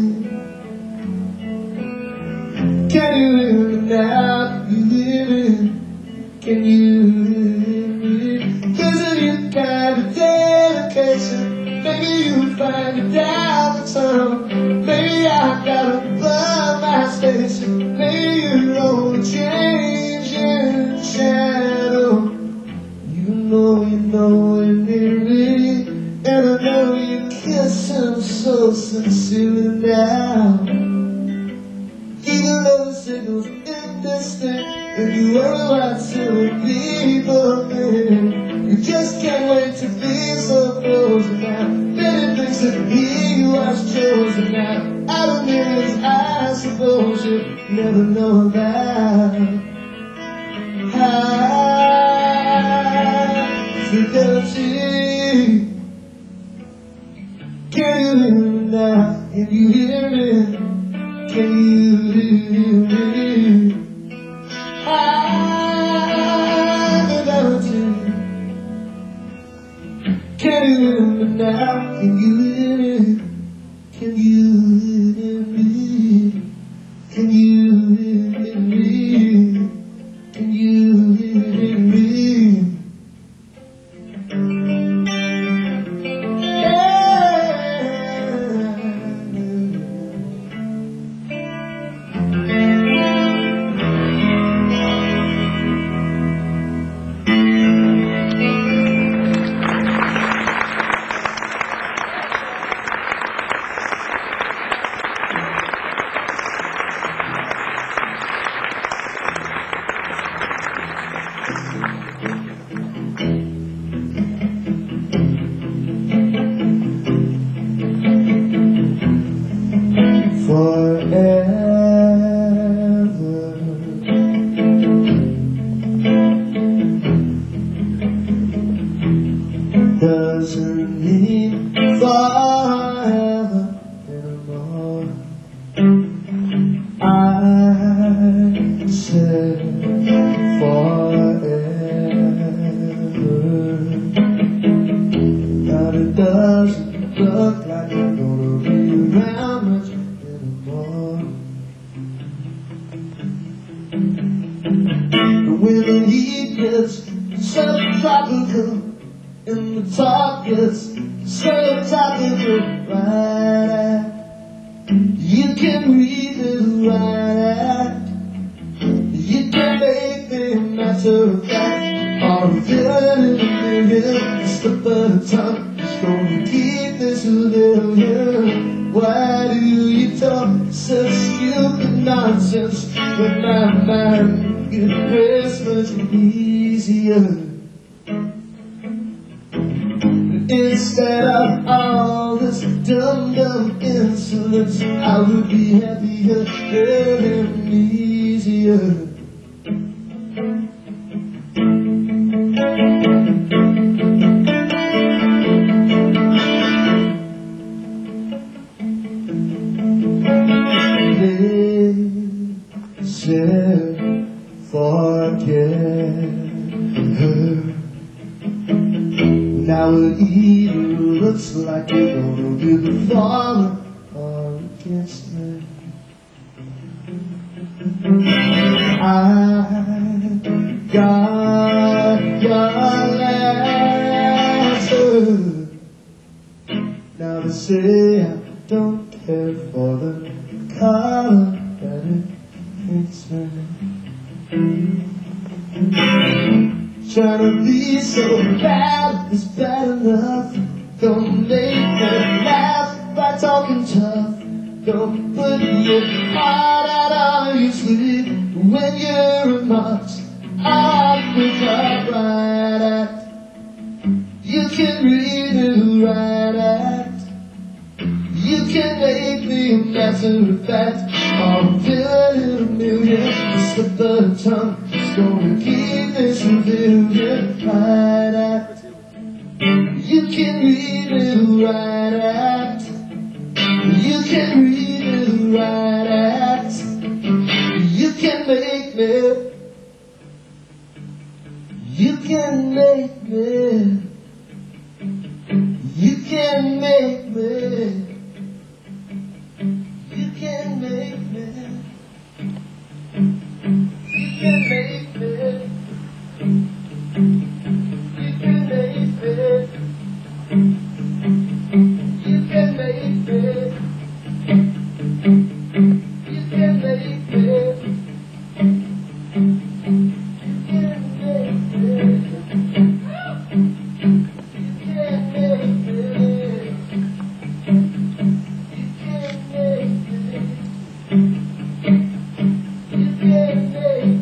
Can you hear me now? Can you hear it? Can you hear it? 'Cause of your kind of dedication, maybe you'll find it down the tunnel. Maybe I gotta burn my station. Maybe you're on a changing shadow. You know when they're ready, and I know you kiss them so sincerely now. Even though the signal's in the insistent that you worry what silly people think. You just can't wait to be so frozen now. Many things that he was chosen now. Out of millions, I suppose you never know about. High fidelity. Can you hear me now? Can you hear me? Can you hear me? High fidelity. Can you hear me now? Can you hear me? Can you hear me? Can you hear me? Can you hear me? Doesn't mean forever anymore. I said forever, but it doesn't look like I'm gonna be around much anymore. But when the heat gets subtropical and the talk gets so topical, right? You can read it right. You can make me matter of fact. All of it in a million, slip of the tongue is gonna keep this living. Why do you talk such stupid nonsense when my mind gets much easier? Instead of all this dumb insolence, I would be happier and easier. They said forget her. Now it either looks like you're gonna be the father or against me. I got your letter. Now they say I don't care for the color that it paints me. Trying to be so bad is bad enough. Don't make me laugh by talking tough. Don't put your heart out on your sleeve when you're remarked on the right act. You can read it right act. You can make me a matter of fact. All of it in a million, the slip of the tongue is gonna keep this revealing right act. You can read it right act. You can read it right act. You can make me. You can make me. You can make me. You can make me. You can make me. You can make me. You can make me. You can make me. You can make me.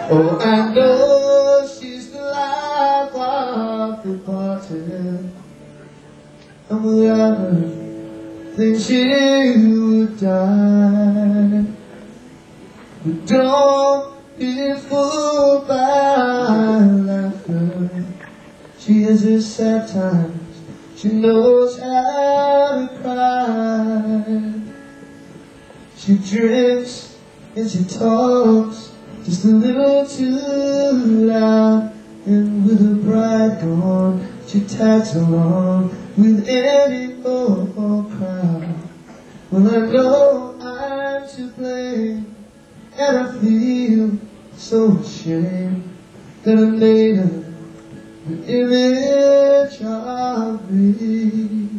Oh, I know she's the life of the party, and without her, think she would die. But don't be fooled by laughter. She has her sad times, she knows how to cry. She drinks and she talks just a little too loud, and with her pride gone, she tags along with any old crowd. Well, I know I'm to blame, and I feel so ashamed that I made her an image of me.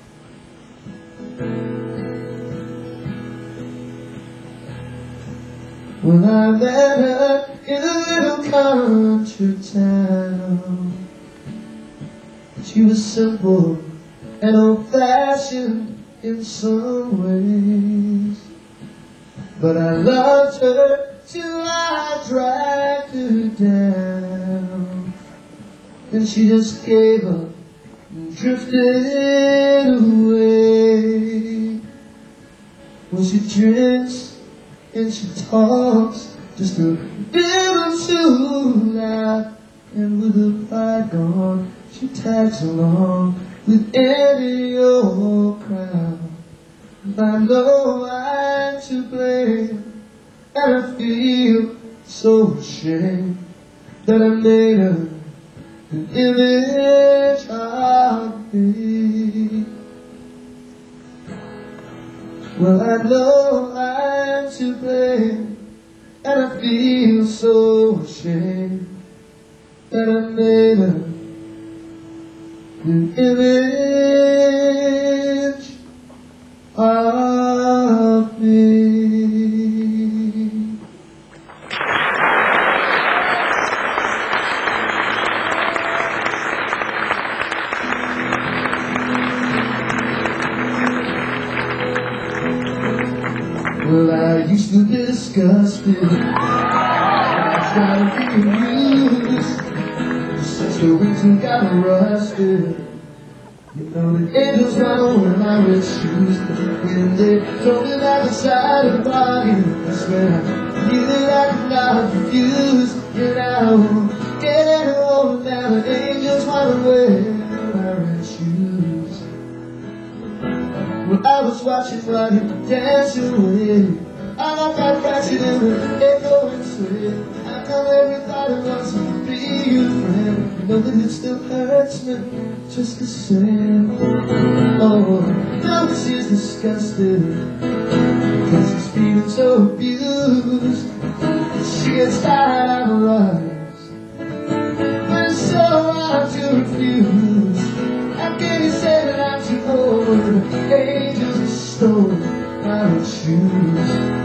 When I met her in a little country town, she was simple and old-fashioned in some ways, but I loved her till I dragged her down, and she just gave up and drifted away. Well, she drinks and she talks just a little too loud, and with her pride gone, she tags along with any old crowd. I know I'm to blame, and I feel so ashamed that I made her an image of me. Well, I know I'm to blame, and I feel so ashamed that I made her an image of me. Well, I used to be disgusted, I tried to be amused, since the winter got rusted. You know the angels run when I wear shoes, when they told me that the side of the body, I swear I knew that I could not refuse. And I won't get any older now, the angels wanna wear my red shoes. When I was watching while you dance away, I got that ratchet in the echo and sway. I know everybody wants to be your friend, you know that it still hurts me just the same. Oh, now she's disgusted because she's feeling so abused. She gets tired of her eyes, but it's so hard to refuse. How can you say that I'm too old when the angels have stolen my red shoes?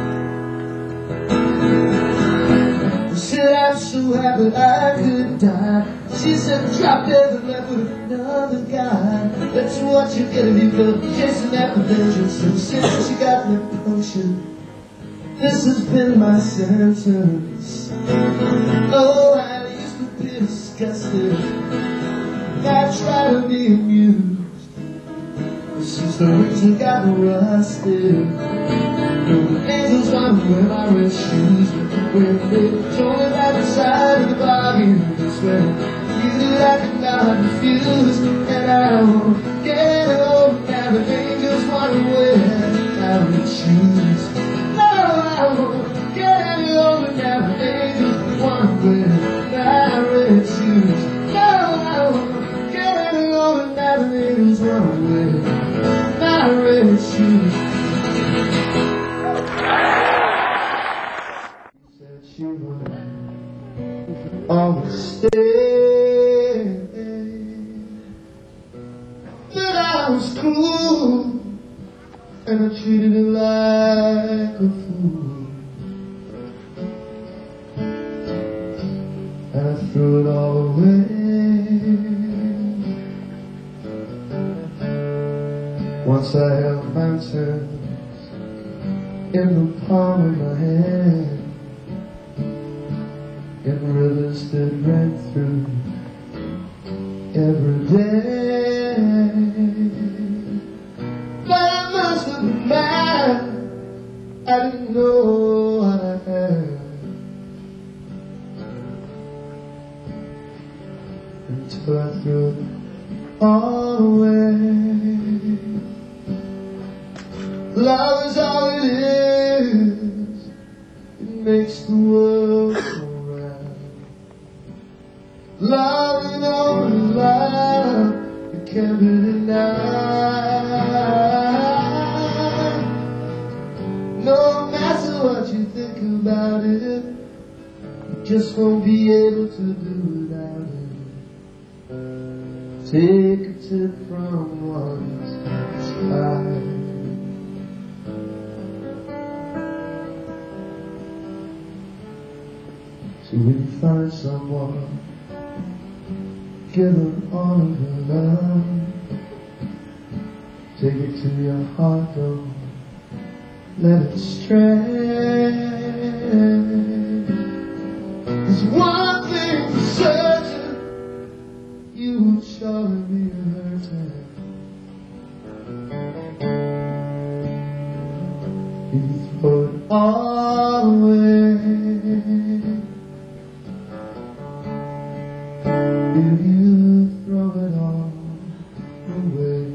Said I'm so happy I could die. She said drop dead and left with another guy. That's what you get if you go chasing after vengeance. And since she got me potion, this has been my sentence. Oh, I used to be disgusted, I try to be amused, since the winter got rusted. The angels wanna wear my red shoes, when they told me that the side of the bargain, I swear you knew I could not refuse. And I won't get old now, the angels wanna wear my red shoes. No, I won't get any older now, the angels wanna wear my red shoes. No, I won't get any older now, the angels wanna wear my red shoes. She would always stay, that I was cool, and I treated her like a fool, and I threw it all away. Once I held mountains in the palm of my hand, and rivers that ran through every day. But I must have been mad, I didn't know what I had until I threw it all away. Love is all it is, it makes the world go round. Love and only love, it can't be denied. No matter what you think about it, you just won't be able to do without it. Take a tip from one's side. So when you find someone, give them all of your love. Take it to your heart, don't let it stray. There's one thing for certain, you will surely be hurting if you throw it all away. If you throw it all away.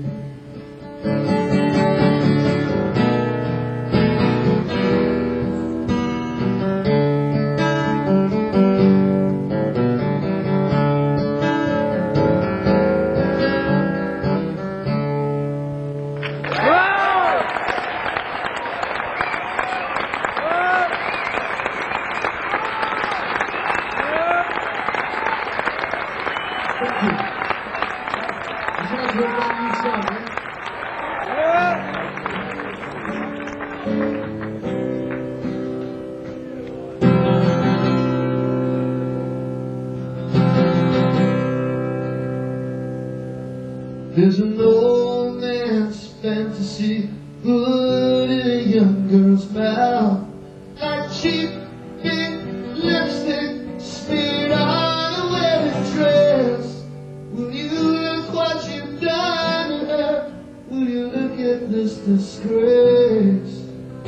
There's an old man's fantasy put in a young girl's mouth, like cheap pink lipstick smeared on a wedding dress. Will you look what you've done to her? Will you look at this disgrace?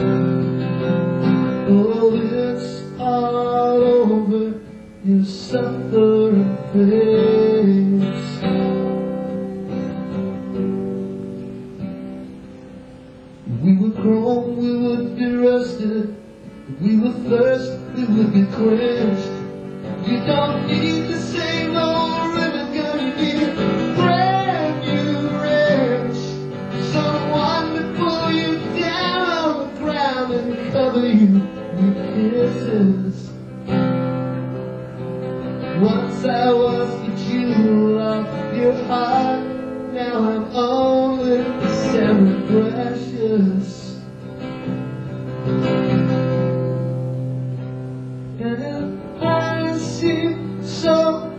Oh, it's all over your suffering face. We would groan, we would be rested. We would thirst, we would be quenched. You don't need the same old ribbon, gonna be a brand new wrench. Someone to pull you down on the ground and cover you with kisses. Once I was the jewel of your heart, now I'm only semi-precious. And if I seem so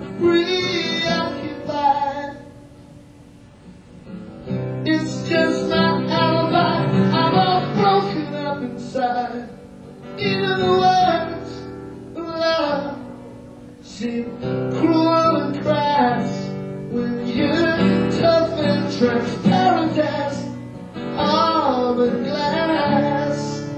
preoccupied, it's just my alibi. I'm all broken up inside. Even the words of love seem cruel and crass when you're tough and transparent as armor glass.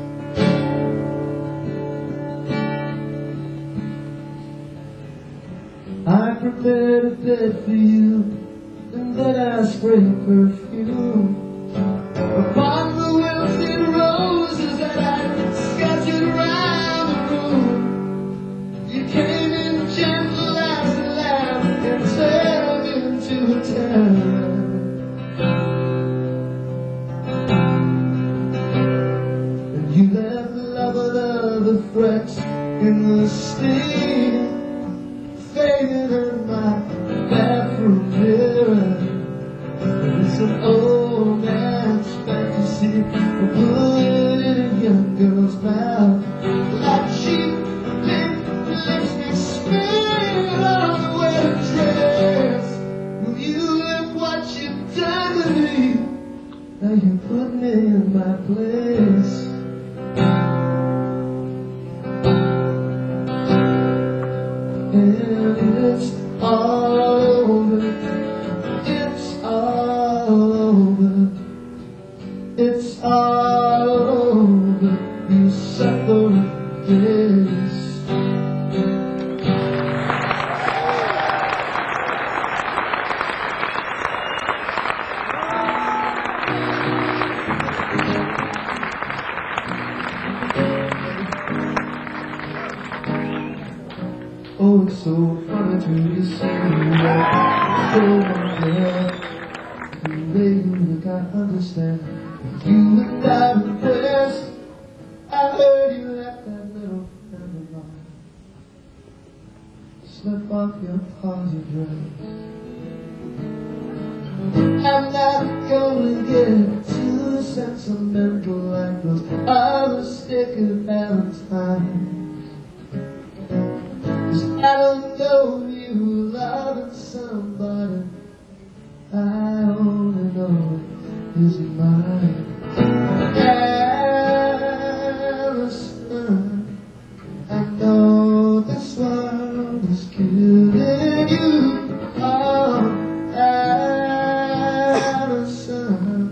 I prepared a bed for you, and then I sprayed perfume upon the wilted roses that I scattered around the room. You came in gentle as a lamb and turned into a terror. And you left the love of the threats in the steam, faded in my bathroom mirror. It's an old man's fantasy, a bullet in a young girl's mouth, like cheap pink lipstick smeared on the wedding dress. Will you look what you've done to me? Now you put me in my place. and it's all over. It's all over. It's all over. You suffer this. Oh, it's so funny to see that so much the way you look, I understand. You look out of press. I heard you let that little friend of mine slip off your party dress. I'm not gonna get too sentimental like those other sticky valentines. I don't know you loving somebody. I only know it isn't mine. Allison, I know this world is killing you. Oh, Allison,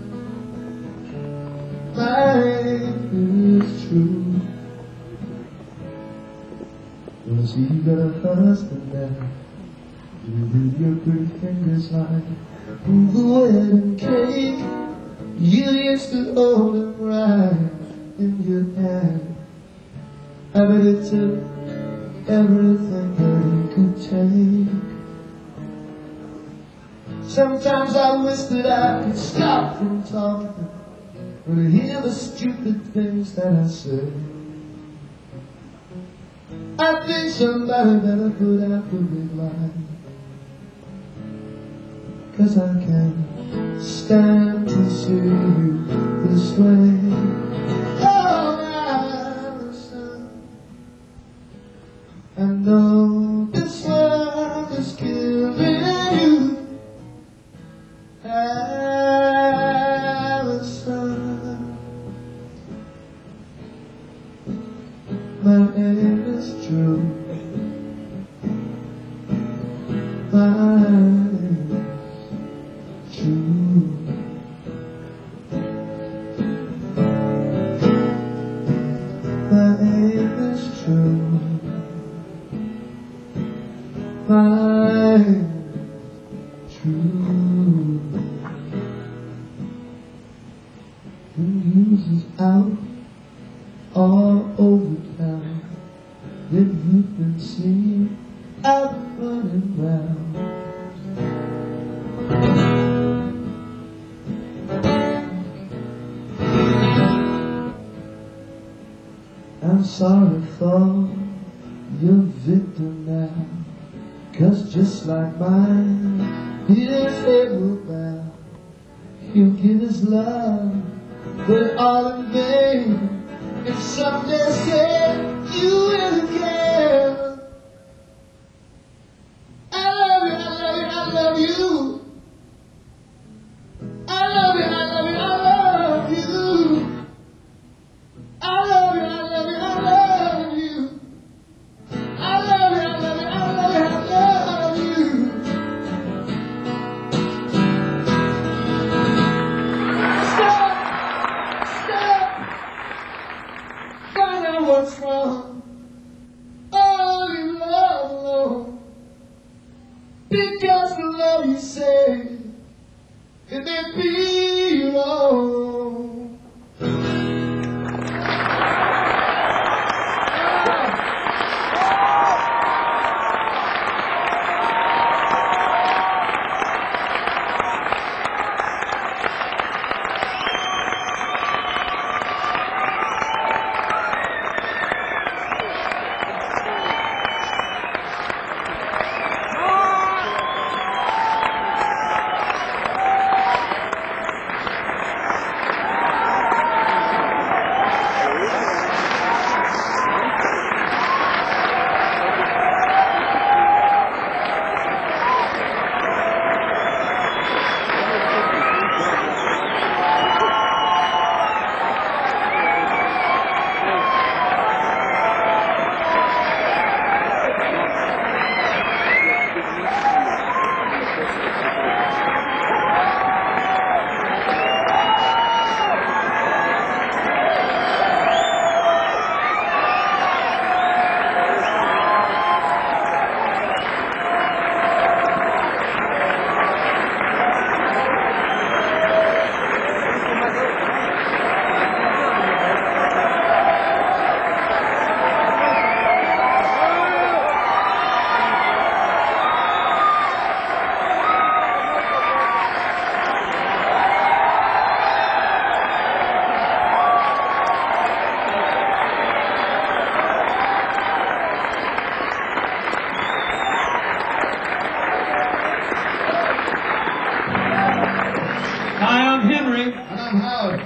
life is true. Well, see, you got a husband now. You with your pretty fingers like the wedding cake. You used to hold him right in your hand. I bet it took everything that he could take. Sometimes I wish that I could stop from talking, or to hear the stupid things that I say. I think somebody better put out the big line, 'cause I can't stand to see you this way. Oh, Allison, I know this world is killing you. Allison, my name is true. My name is true. My name is true. My name is true. The news is out all over town that you've been seen out running round. I'm sorry for your victim now, 'cause just like mine, his head will bow. He'll give his love, but all in vain. And someday say you will again. I love you, I love you, I love you. I love you, I love you, I love you. I love you, I love you, I love you. I love you, I love you, I love you, I love you. Stop. Find out what's wrong. Oh, you love alone. Because the love you say, it may be wrong.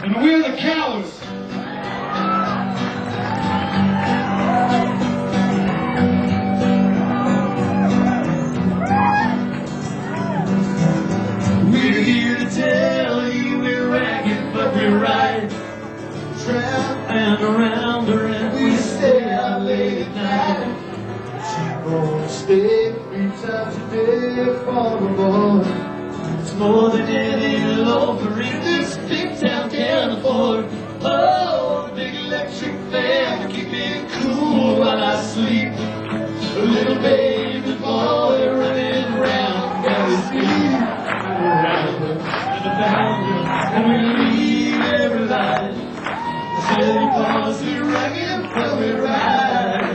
And we're the cowards. We're here to tell you we're ragged, but we're right. Tramp and around her, and we stay out late at night. Cheap steak 3 times a day for the boy. It's more than any loafer in this big town can afford. Oh, the big electric fan to keep me cool while I sleep. A little baby boy running around, got his feet around her and about her, and we lead every life. I said he was we ragged, but we ride.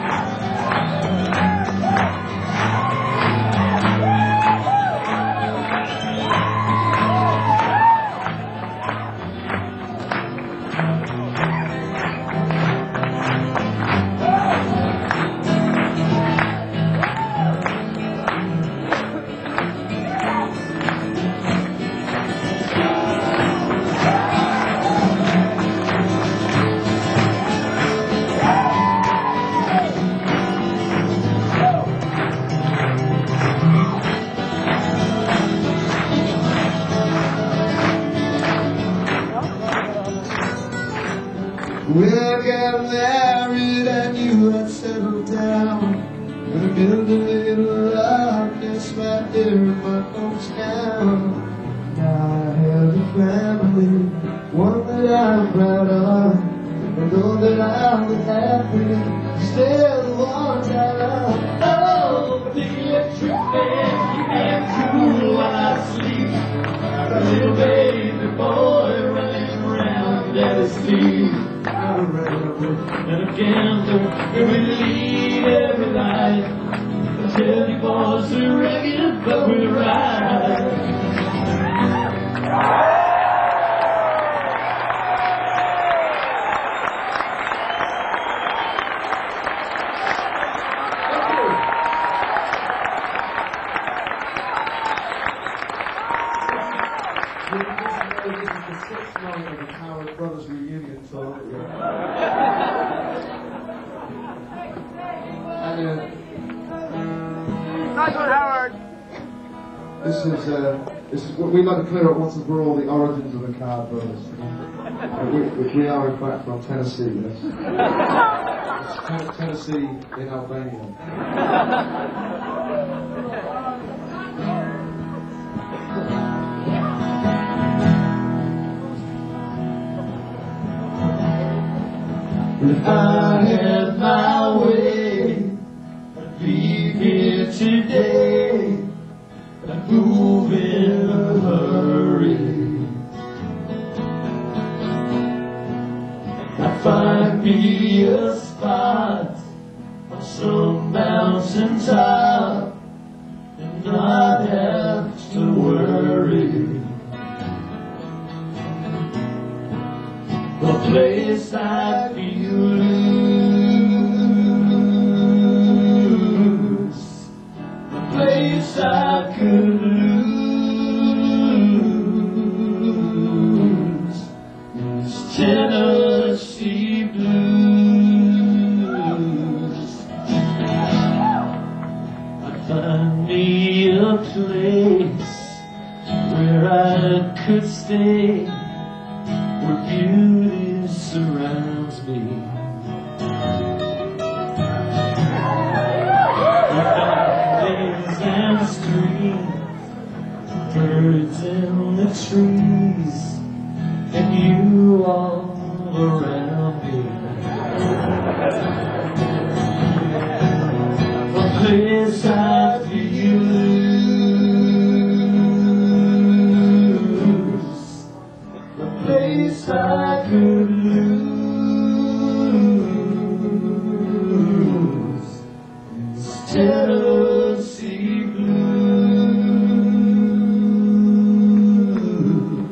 When I got married, I knew I'd settle down and build a little office right there in my hometown. Now I have a family, one that I'm proud of. I know that I'll be happy, still the one that I love. Oh, the electric fan, keep me cool while I sleep. A little baby boy running around at his feet. And a gambler, and we lead every life. I tell you boys, we're ragged, but we ride. This is the 6th night of the Howard Brothers reunion tour. Nice one, Howard. This is what we'd like to clear up once and for all the origins of the Card Brothers. We are in fact from Tennessee, yes. It's Tennessee in Albania. If I had my way, I'd be here today. I'd move in a hurry. I'd find me a spot on some mountain top and not have to worry. A place I feel loose, a place I could lose, is Tennessee blues. I'd find me a place where I could stay, where beauty surrounds me. Mountains and streams, birds in the trees, and you all around me. A place I feel loose, a place I could lose, is Tennessee blues.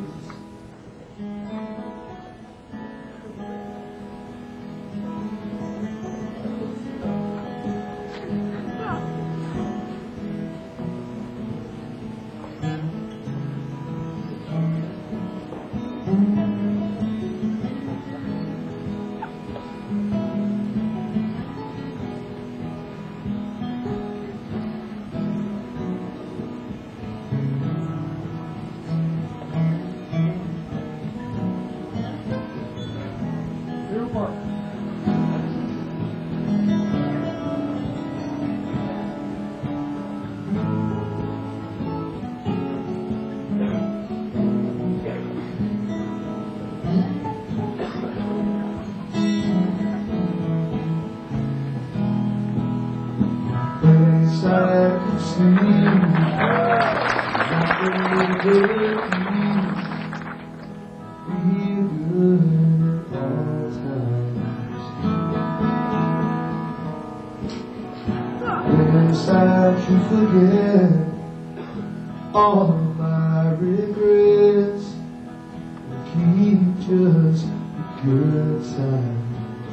wish I could see nothing liberty, feel good all times. Inside you forget all my regrets, keep just the good times.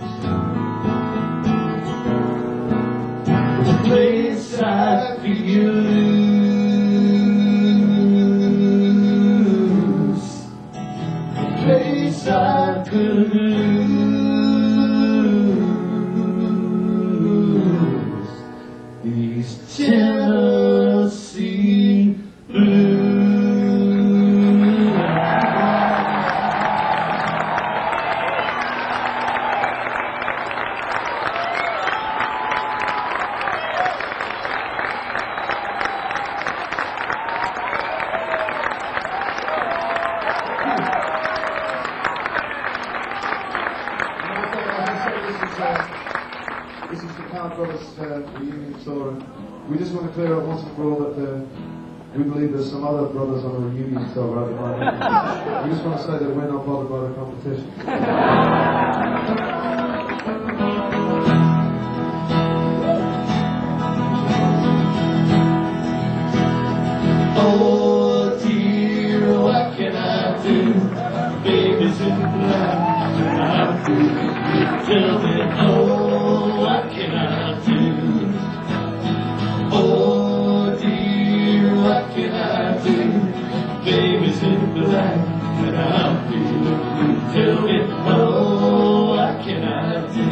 The place I feel loose, the place I could lose, these Tennessee blues. This is the Count Brothers reunion tour. We just want to clear up once and for all that we believe there's some other brothers on a reunion tour right at the moment. We just want to say that we're not bothered by the competition. Oh dear, what can I do? Baby's in black, and I'm blue. Tell me, oh, what can I do? Oh dear, what can I do? Baby's in black, and I'm feeling blue. Tell me, oh, what can I do?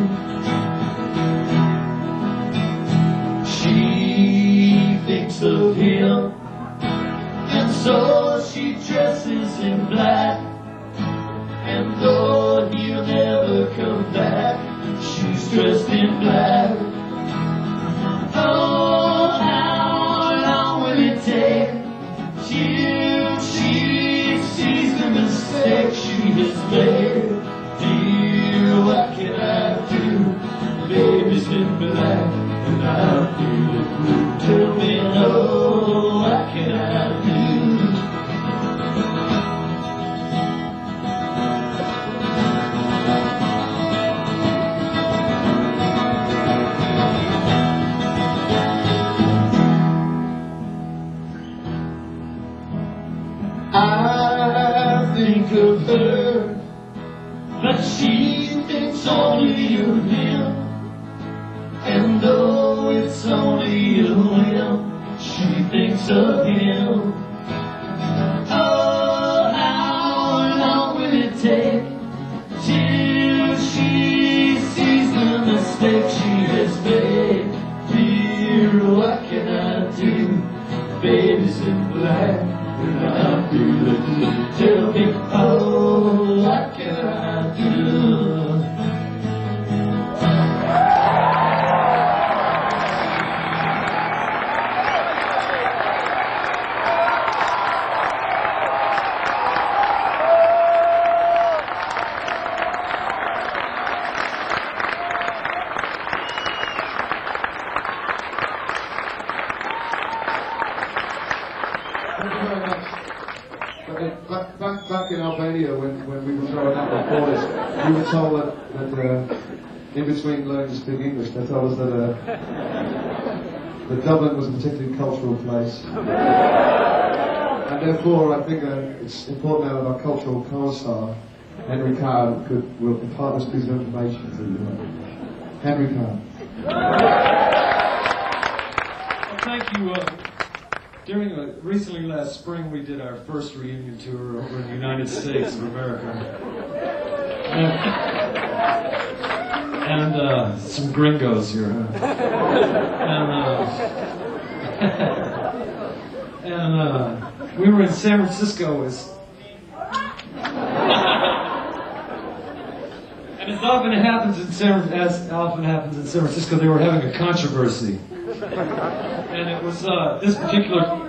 She thinks of him, and so she dresses in black. And though he'll never come back, she's dressed in black. Oh, how long will it take till she sees the mistake she has made? Dear, what can I do? Baby's in black, and I'm feeling blue. Tell me, oh, what can I do? I think of her, but she thinks only of him. And though it's only a whim, she thinks of him. Oh, how long will it take till she sees the mistake she has made? Dear, what can I do? Baby's in black, and I'm feeling blue. Tell me, oh, what can I do? Back in Albania, when we were growing up with boys, we were told that in between learning to speak English, they told us that Dublin was a particularly cultural place. And therefore, I think it's important now that our cultural co-star, Henry Carr, will impart this piece of information to you. Henry Carr. Well, thank you. Recently last spring we did our first reunion tour over in the United States of America. And some gringos here, huh? And we were in San Francisco and as often happens in San Francisco, they were having a controversy. And it was this particular,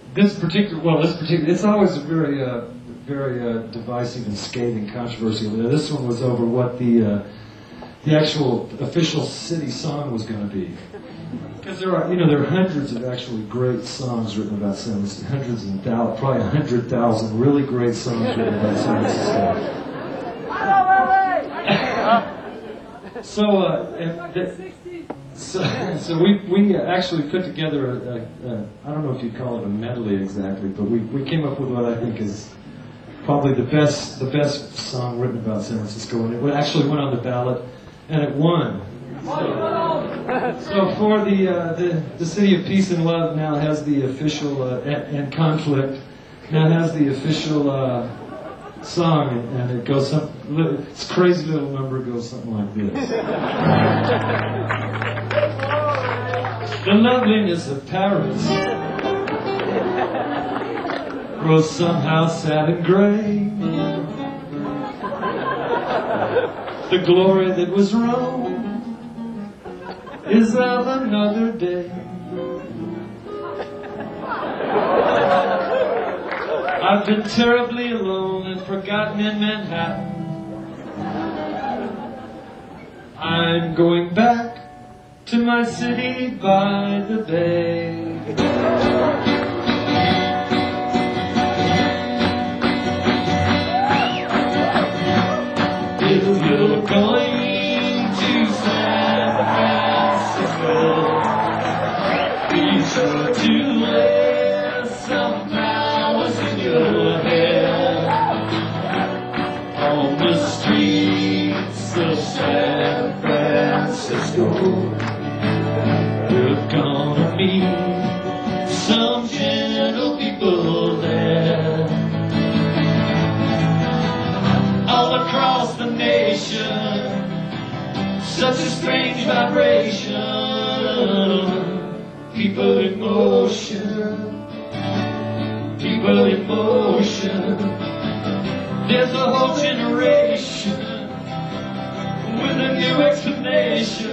it's always a very divisive and scathing controversy over there. This one was over what the actual official city song was going to be. Because there are hundreds of actually great songs written about San Francisco, hundreds and thousands, probably 100,000 really great songs written about San Francisco. So we actually put together I don't know if you'd call it a medley exactly, but we came up with what I think is probably the best song written about San Francisco, and it actually went on the ballot, and it won. So for the City of Peace and Love now has the official and Conflict now has the official song, and it goes it's a crazy little number. It goes something like this. The loveliness of Paris grows somehow sad and gray. The glory that was Rome is of another day. I've been terribly alone and forgotten in Manhattan. I'm going back to my city by the bay. If you're going to San Francisco, be sure to wear some flowers in your hair. On the streets of San Francisco, we're gonna meet some gentle people there. All across the nation, such a strange vibration. People in motion, people in motion. There's a whole generation with a new explanation.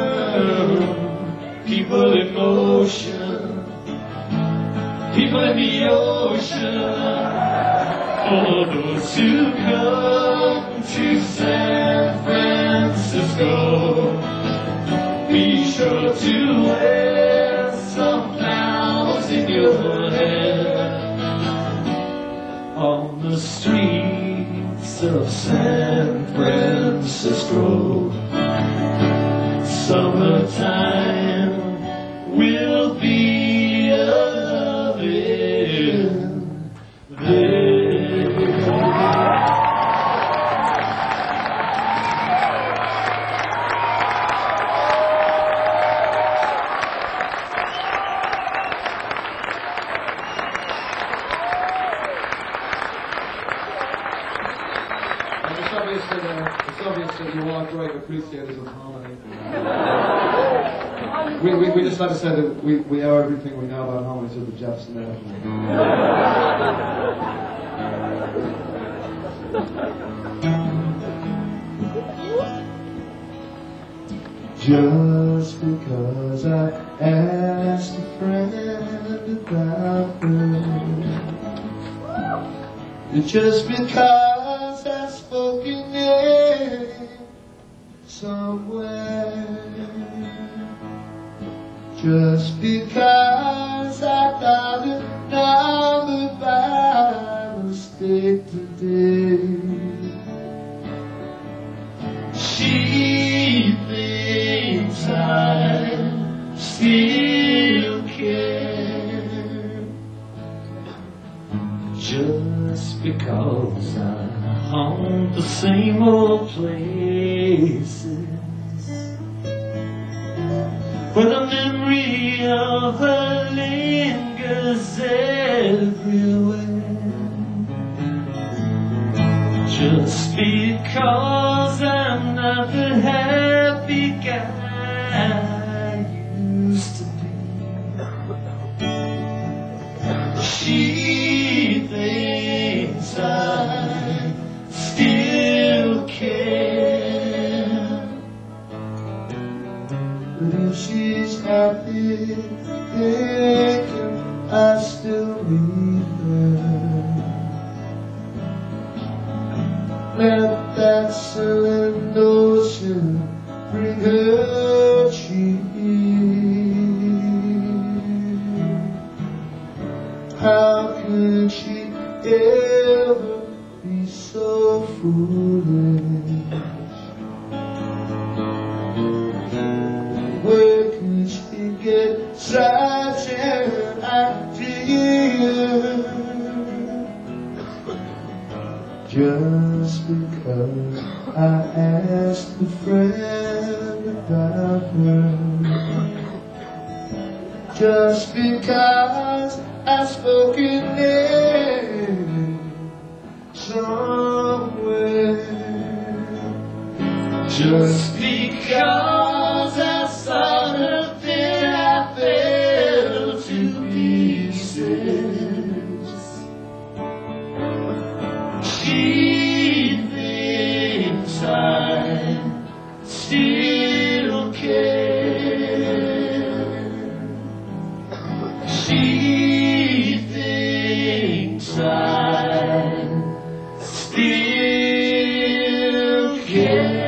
People in motion, people in the ocean. For those who come to San Francisco, be sure to wear some flowers in your hair. On the streets of San Francisco, summertime will be a loving day. It's obvious that you are great appreciators of harmony. We just like to say that we owe everything we know about harmony to the Jefferson Airplane. Just because I asked a friend about her, just because I spoke your name somewhere, just because I thought it number by mistake today. She thinks I still care, just because I haunt the same old places where the memory of her lingers everywhere. Just because I'm not the happy guy I used to be, she thinks I still care. But if she's happy thinking I still need her, let that sullen notion bring her cheer. How can she ever be so foolish? Where can she get such an idea? Just because I asked a friend about her, just because I spoke a name somewhere, just because I saw her, then I fell to pieces. She thinks I still care. She thinks I still care.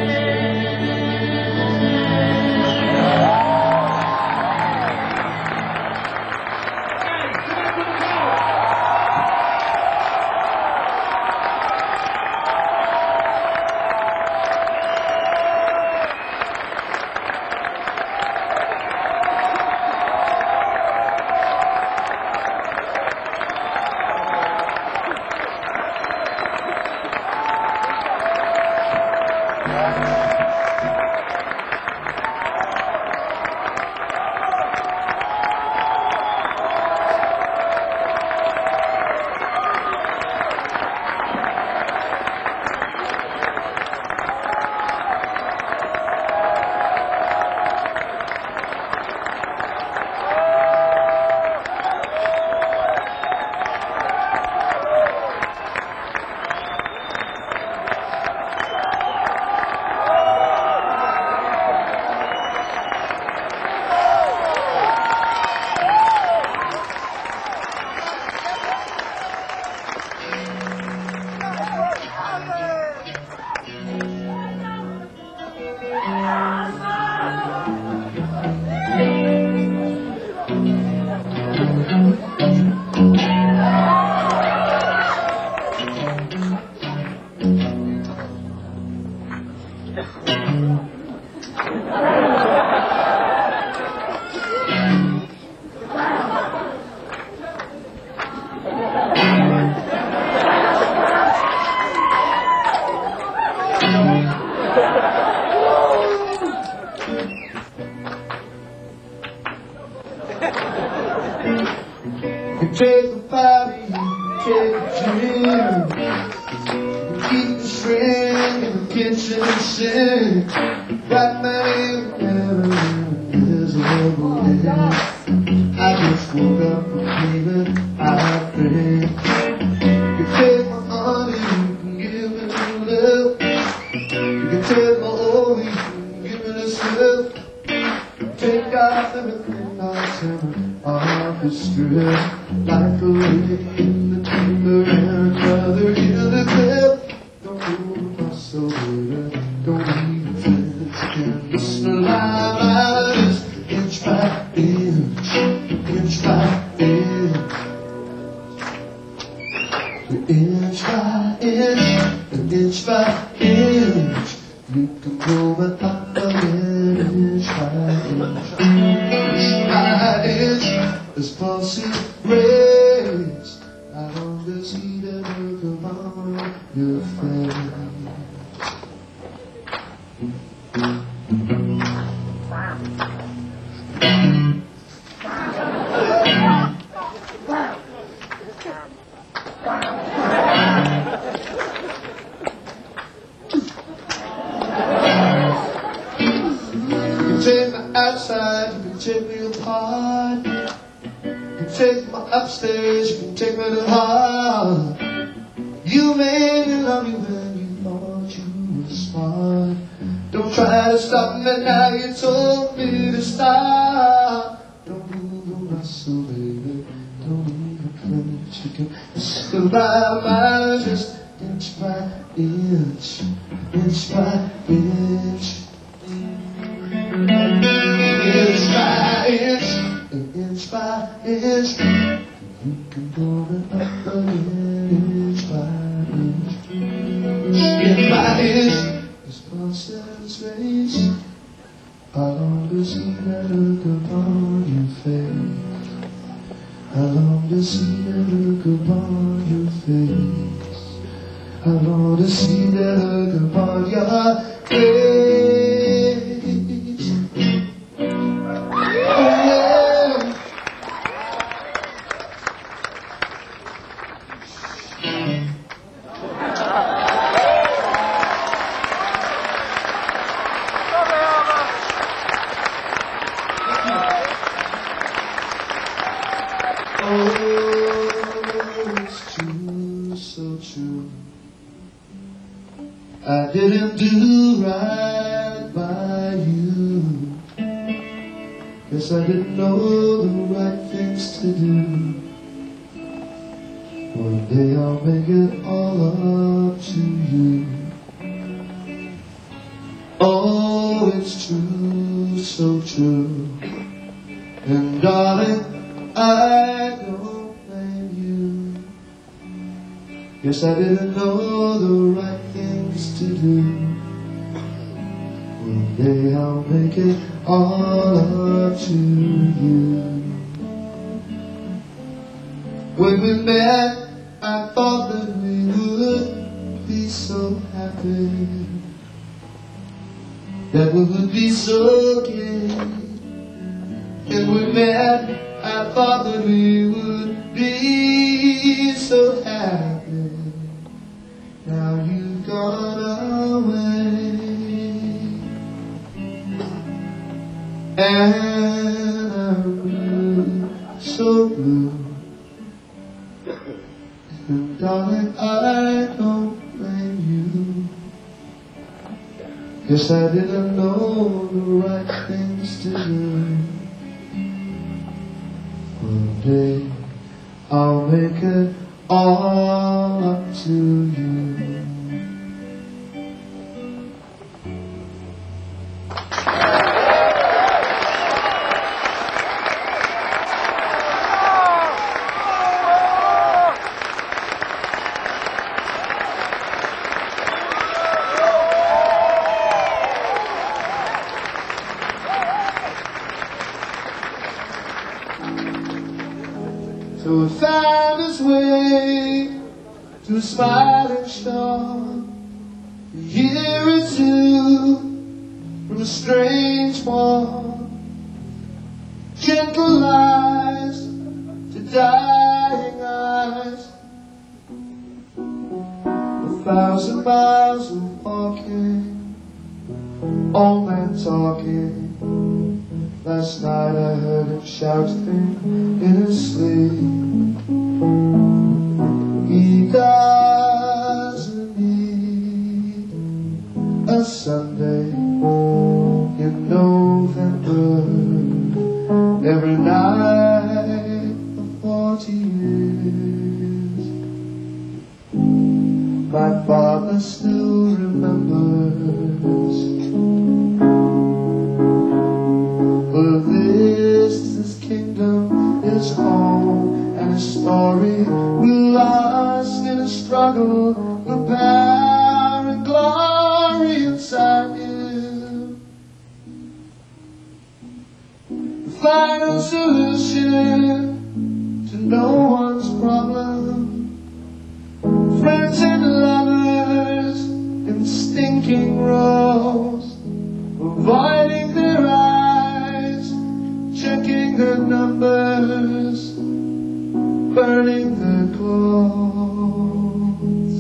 You take the body, you take the dream, you keep the string in the kitchen sink. Got my name never invisible. I just woke up from dreaming I think. You take my money, you can give it to love. You can take my oil, you can give it a sip. Take off everything I'll tell off the strip, like a lady in the timber and another in the cliff. Don't move my soul, baby, don't even flinch. It's the line I just inch by inch, inch by inch, inch by inch by inch. You can go but not a inch by inch. As pulsing rays, I hunger see the look on your face. You can take my outside, you can take me apart. You can take my upstairs, you can take me to heart. You made me love you when you thought you were smart. Don't try to stop me now, you told me to stop. Don't move a muscle, baby, don't even flinch. You can still by mine, just inch by inch, inch by inch. Inch by inch, inch by inch. You can go up against my in my ears. This constant race. I long to see that look upon your face. I long to see that look upon your face. I long to see that look upon your face. Oh yeah. Oh, it's true, so true. I didn't do right by you. Guess I didn't know the right things to do. One day I'll make it all up to you. Oh, it's true, so true. And darling, I don't blame you. Yes, I didn't know the right things to do. One day I'll make it all up to you. When we met, I thought that we would be so happy, that we would be so gay. And we met, I thought that we would be so happy. Now you've gone away, and I'm blue, so blue. And darling, I don't blame you. Guess I didn't know the right things to do. One day I'll make it all up to you. So we found his way to a smiling star, a year or two from a strange one, gentle eyes to dying eyes, 1,000 miles of walking, old man talking. Last night I heard him shouting in his sleep. He doesn't need a Sunday in November every night for 40 years. My father still remembers. But this kingdom is home, and his story we lost in a struggle for power and glory inside him. The final solution to no one's problem. Friends and lovers in stinking rows, avoiding their eyes, checking their numbers, burning their clothes.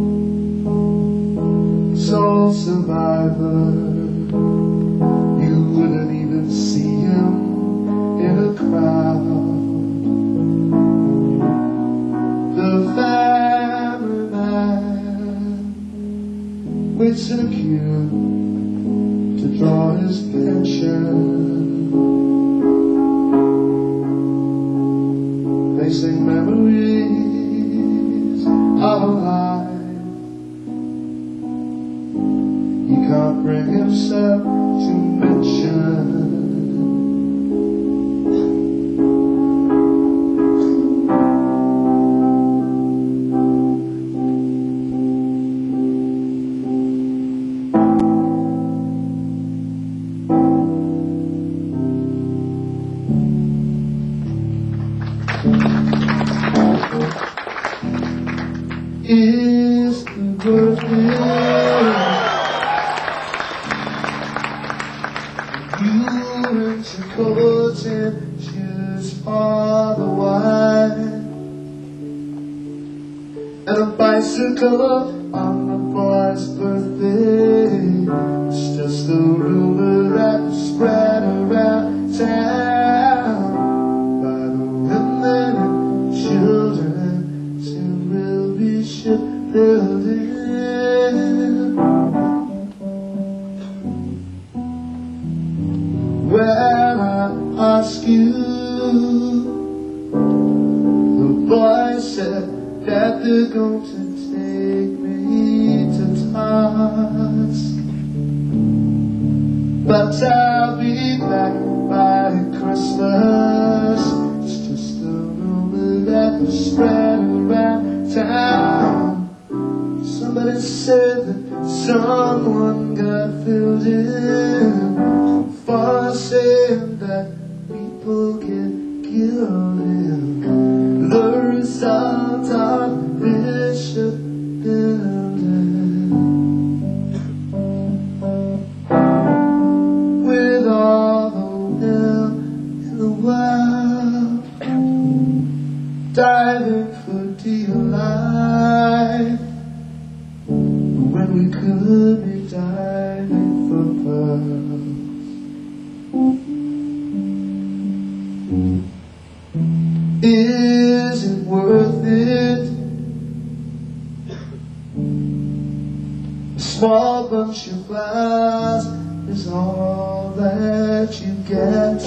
Soul survivor, you wouldn't even see him in a crowd. The family man waits in a queue to draw his pension. They sing memories of a life he can't bring himself to mention. Is it worth it? You went your coats and shoes for the wine, and a bicycle on the boy's birthday. It's just a rumor that spread around town by the women and children soon will be shipbuilding. When I ask you, the boy said that they're going to take me to task, but I'll be back by Christmas. It's just a rumor that was spread around town. Somebody said that someone got filled in for saying that people get killed in the result of Bishop building. With all the will in the world, diving for dear life, when we could be diving for pearls. Is it worth it? A small bunch of flowers is all that you get,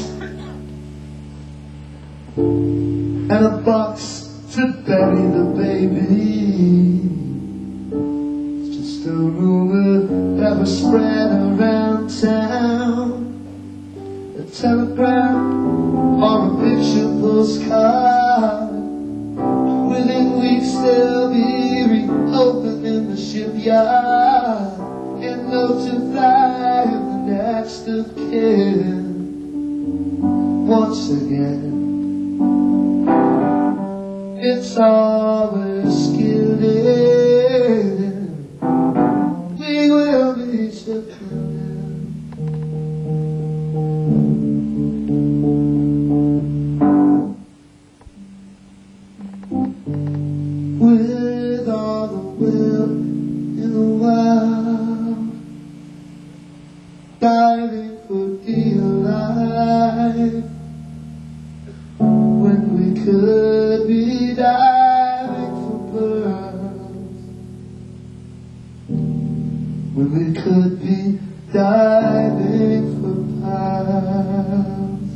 and a box to bury the baby. It's just a rumor that was spread around town. A telegram or a picture postcard. Within weeks they'll be reopened in the shipyard and notify the next of kin. Once again, it's always skilled in. We will be shipbuilding. With all the will in the world, diving for dear life, when we could be diving for pearls, when we could be diving for pearls,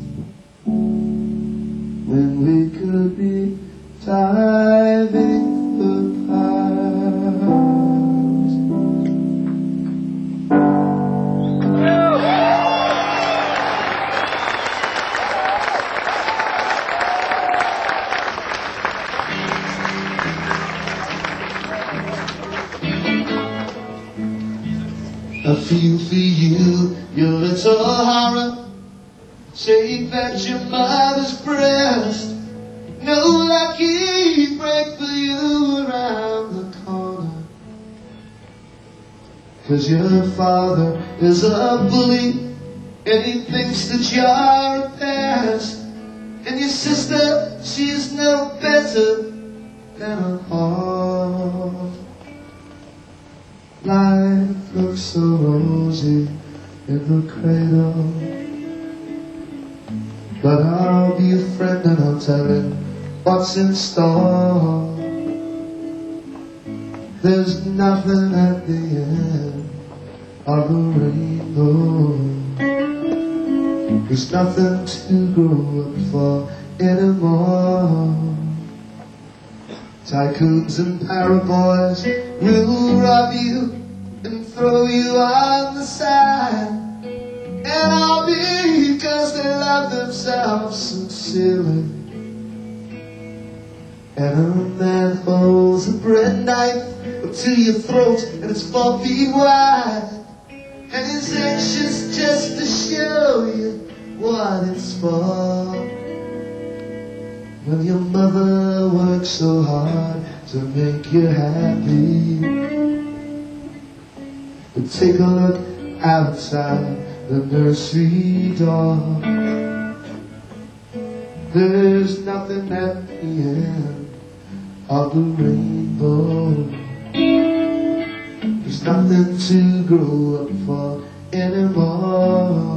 when we could be diving for pearls. I feel for you, your little horror, safe at your mother's breast. No lucky break for you around the corner, 'cause your father is a bully and he thinks that you're a pest, and your sister, she's no better than a whore. Life looks so rosy in the cradle, but I'll be a friend and I'll tell it what's in store. There's nothing at the end of the rainbow. There's nothing to grow up for anymore. Tycoons and paraboys will rob you and throw you on the side, and all because they love themselves sincerely. And a man holds a bread knife up to your throat, and it's 4 feet wide, and he's anxious just to show you what it's for. when your mother works so hard to make you happy. But take a look outside the nursery door. There's nothing at the end of the rainbow. There's nothing to grow up for anymore.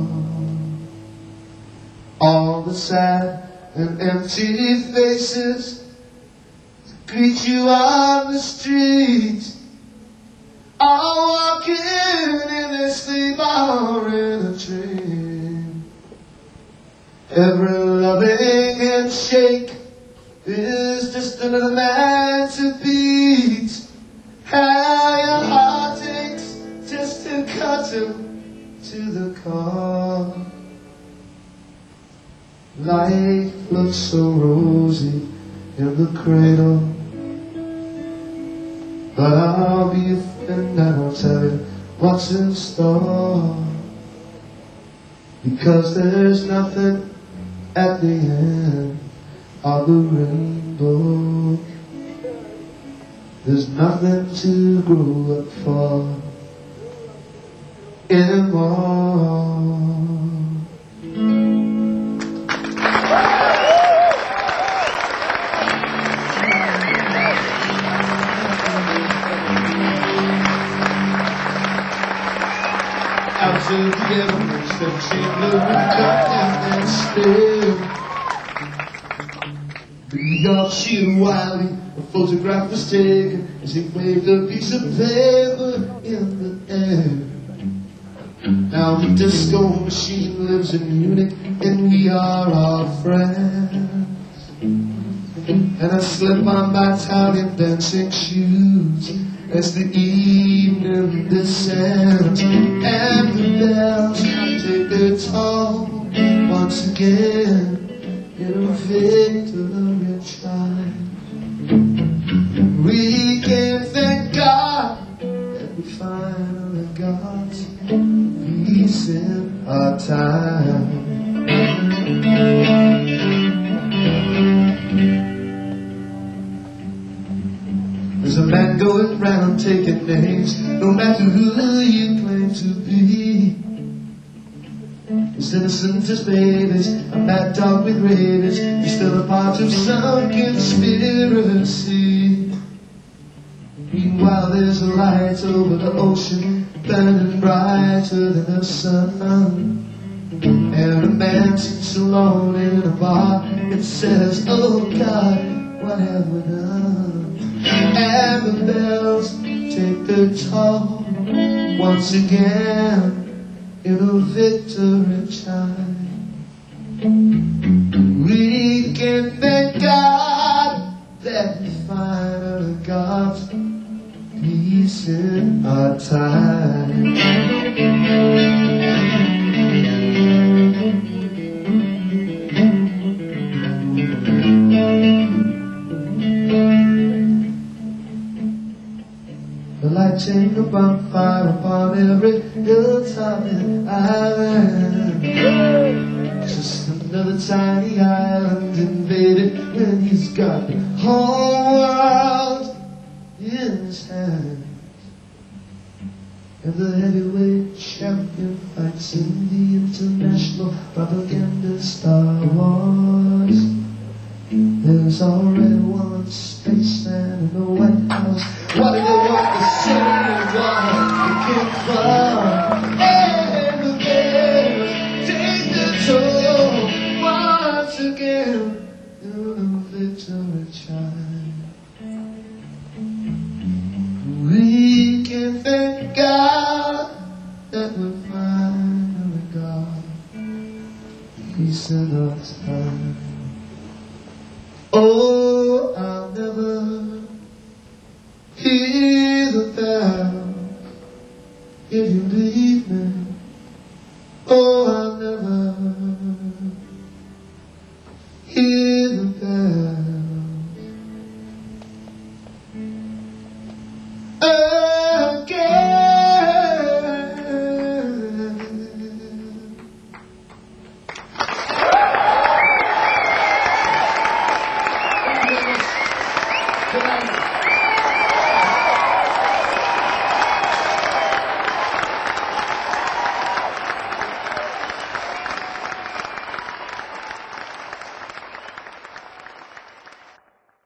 All the sad and empty faces greet you on the street, all walking in their sleep or in a dream. Every loving handshake is just another man to beat. How your heart aches just to cut him to the core. Life looks so rosy in the cradle, but I'll be a friend and I'll tell you what's in store. Because there's nothing at the end of the rainbow. There's nothing to grow up for anymore. Out to the evidence that Chandler would cut and still the Yorkshire Wiley, a photograph was taken as he waved a piece of paper in the air. Now the disco machine lives in Munich and we are all friends. And I slip on my Italian dancing shoes as the evening descends, and the bells take their toll once again in a victory chime. We can thank God that we finally got peace in our time. There's a man going round taking names, no matter who you claim to be. As innocent as babies, a mad dog with rabies, you're still a part of some conspiracy. Meanwhile there's a light over the ocean, burning brighter than the sun. And a man sits alone in a bar and says, oh God, what have we done? And the bells take their toll once again in a victory chime. We can thank God that we finally got peace in our time. The lighting a bonfire upon every hilltop in Ireland. Just another tiny island invaded when he's got the whole world in his hands. And the heavyweight champion fights in the international propaganda Star Wars. There's already one spaceman in the White House. What do they want to say? What they came from? And the bears take the toll once again in the victory chime. We can thank God that we finally got peace in our time. Oh,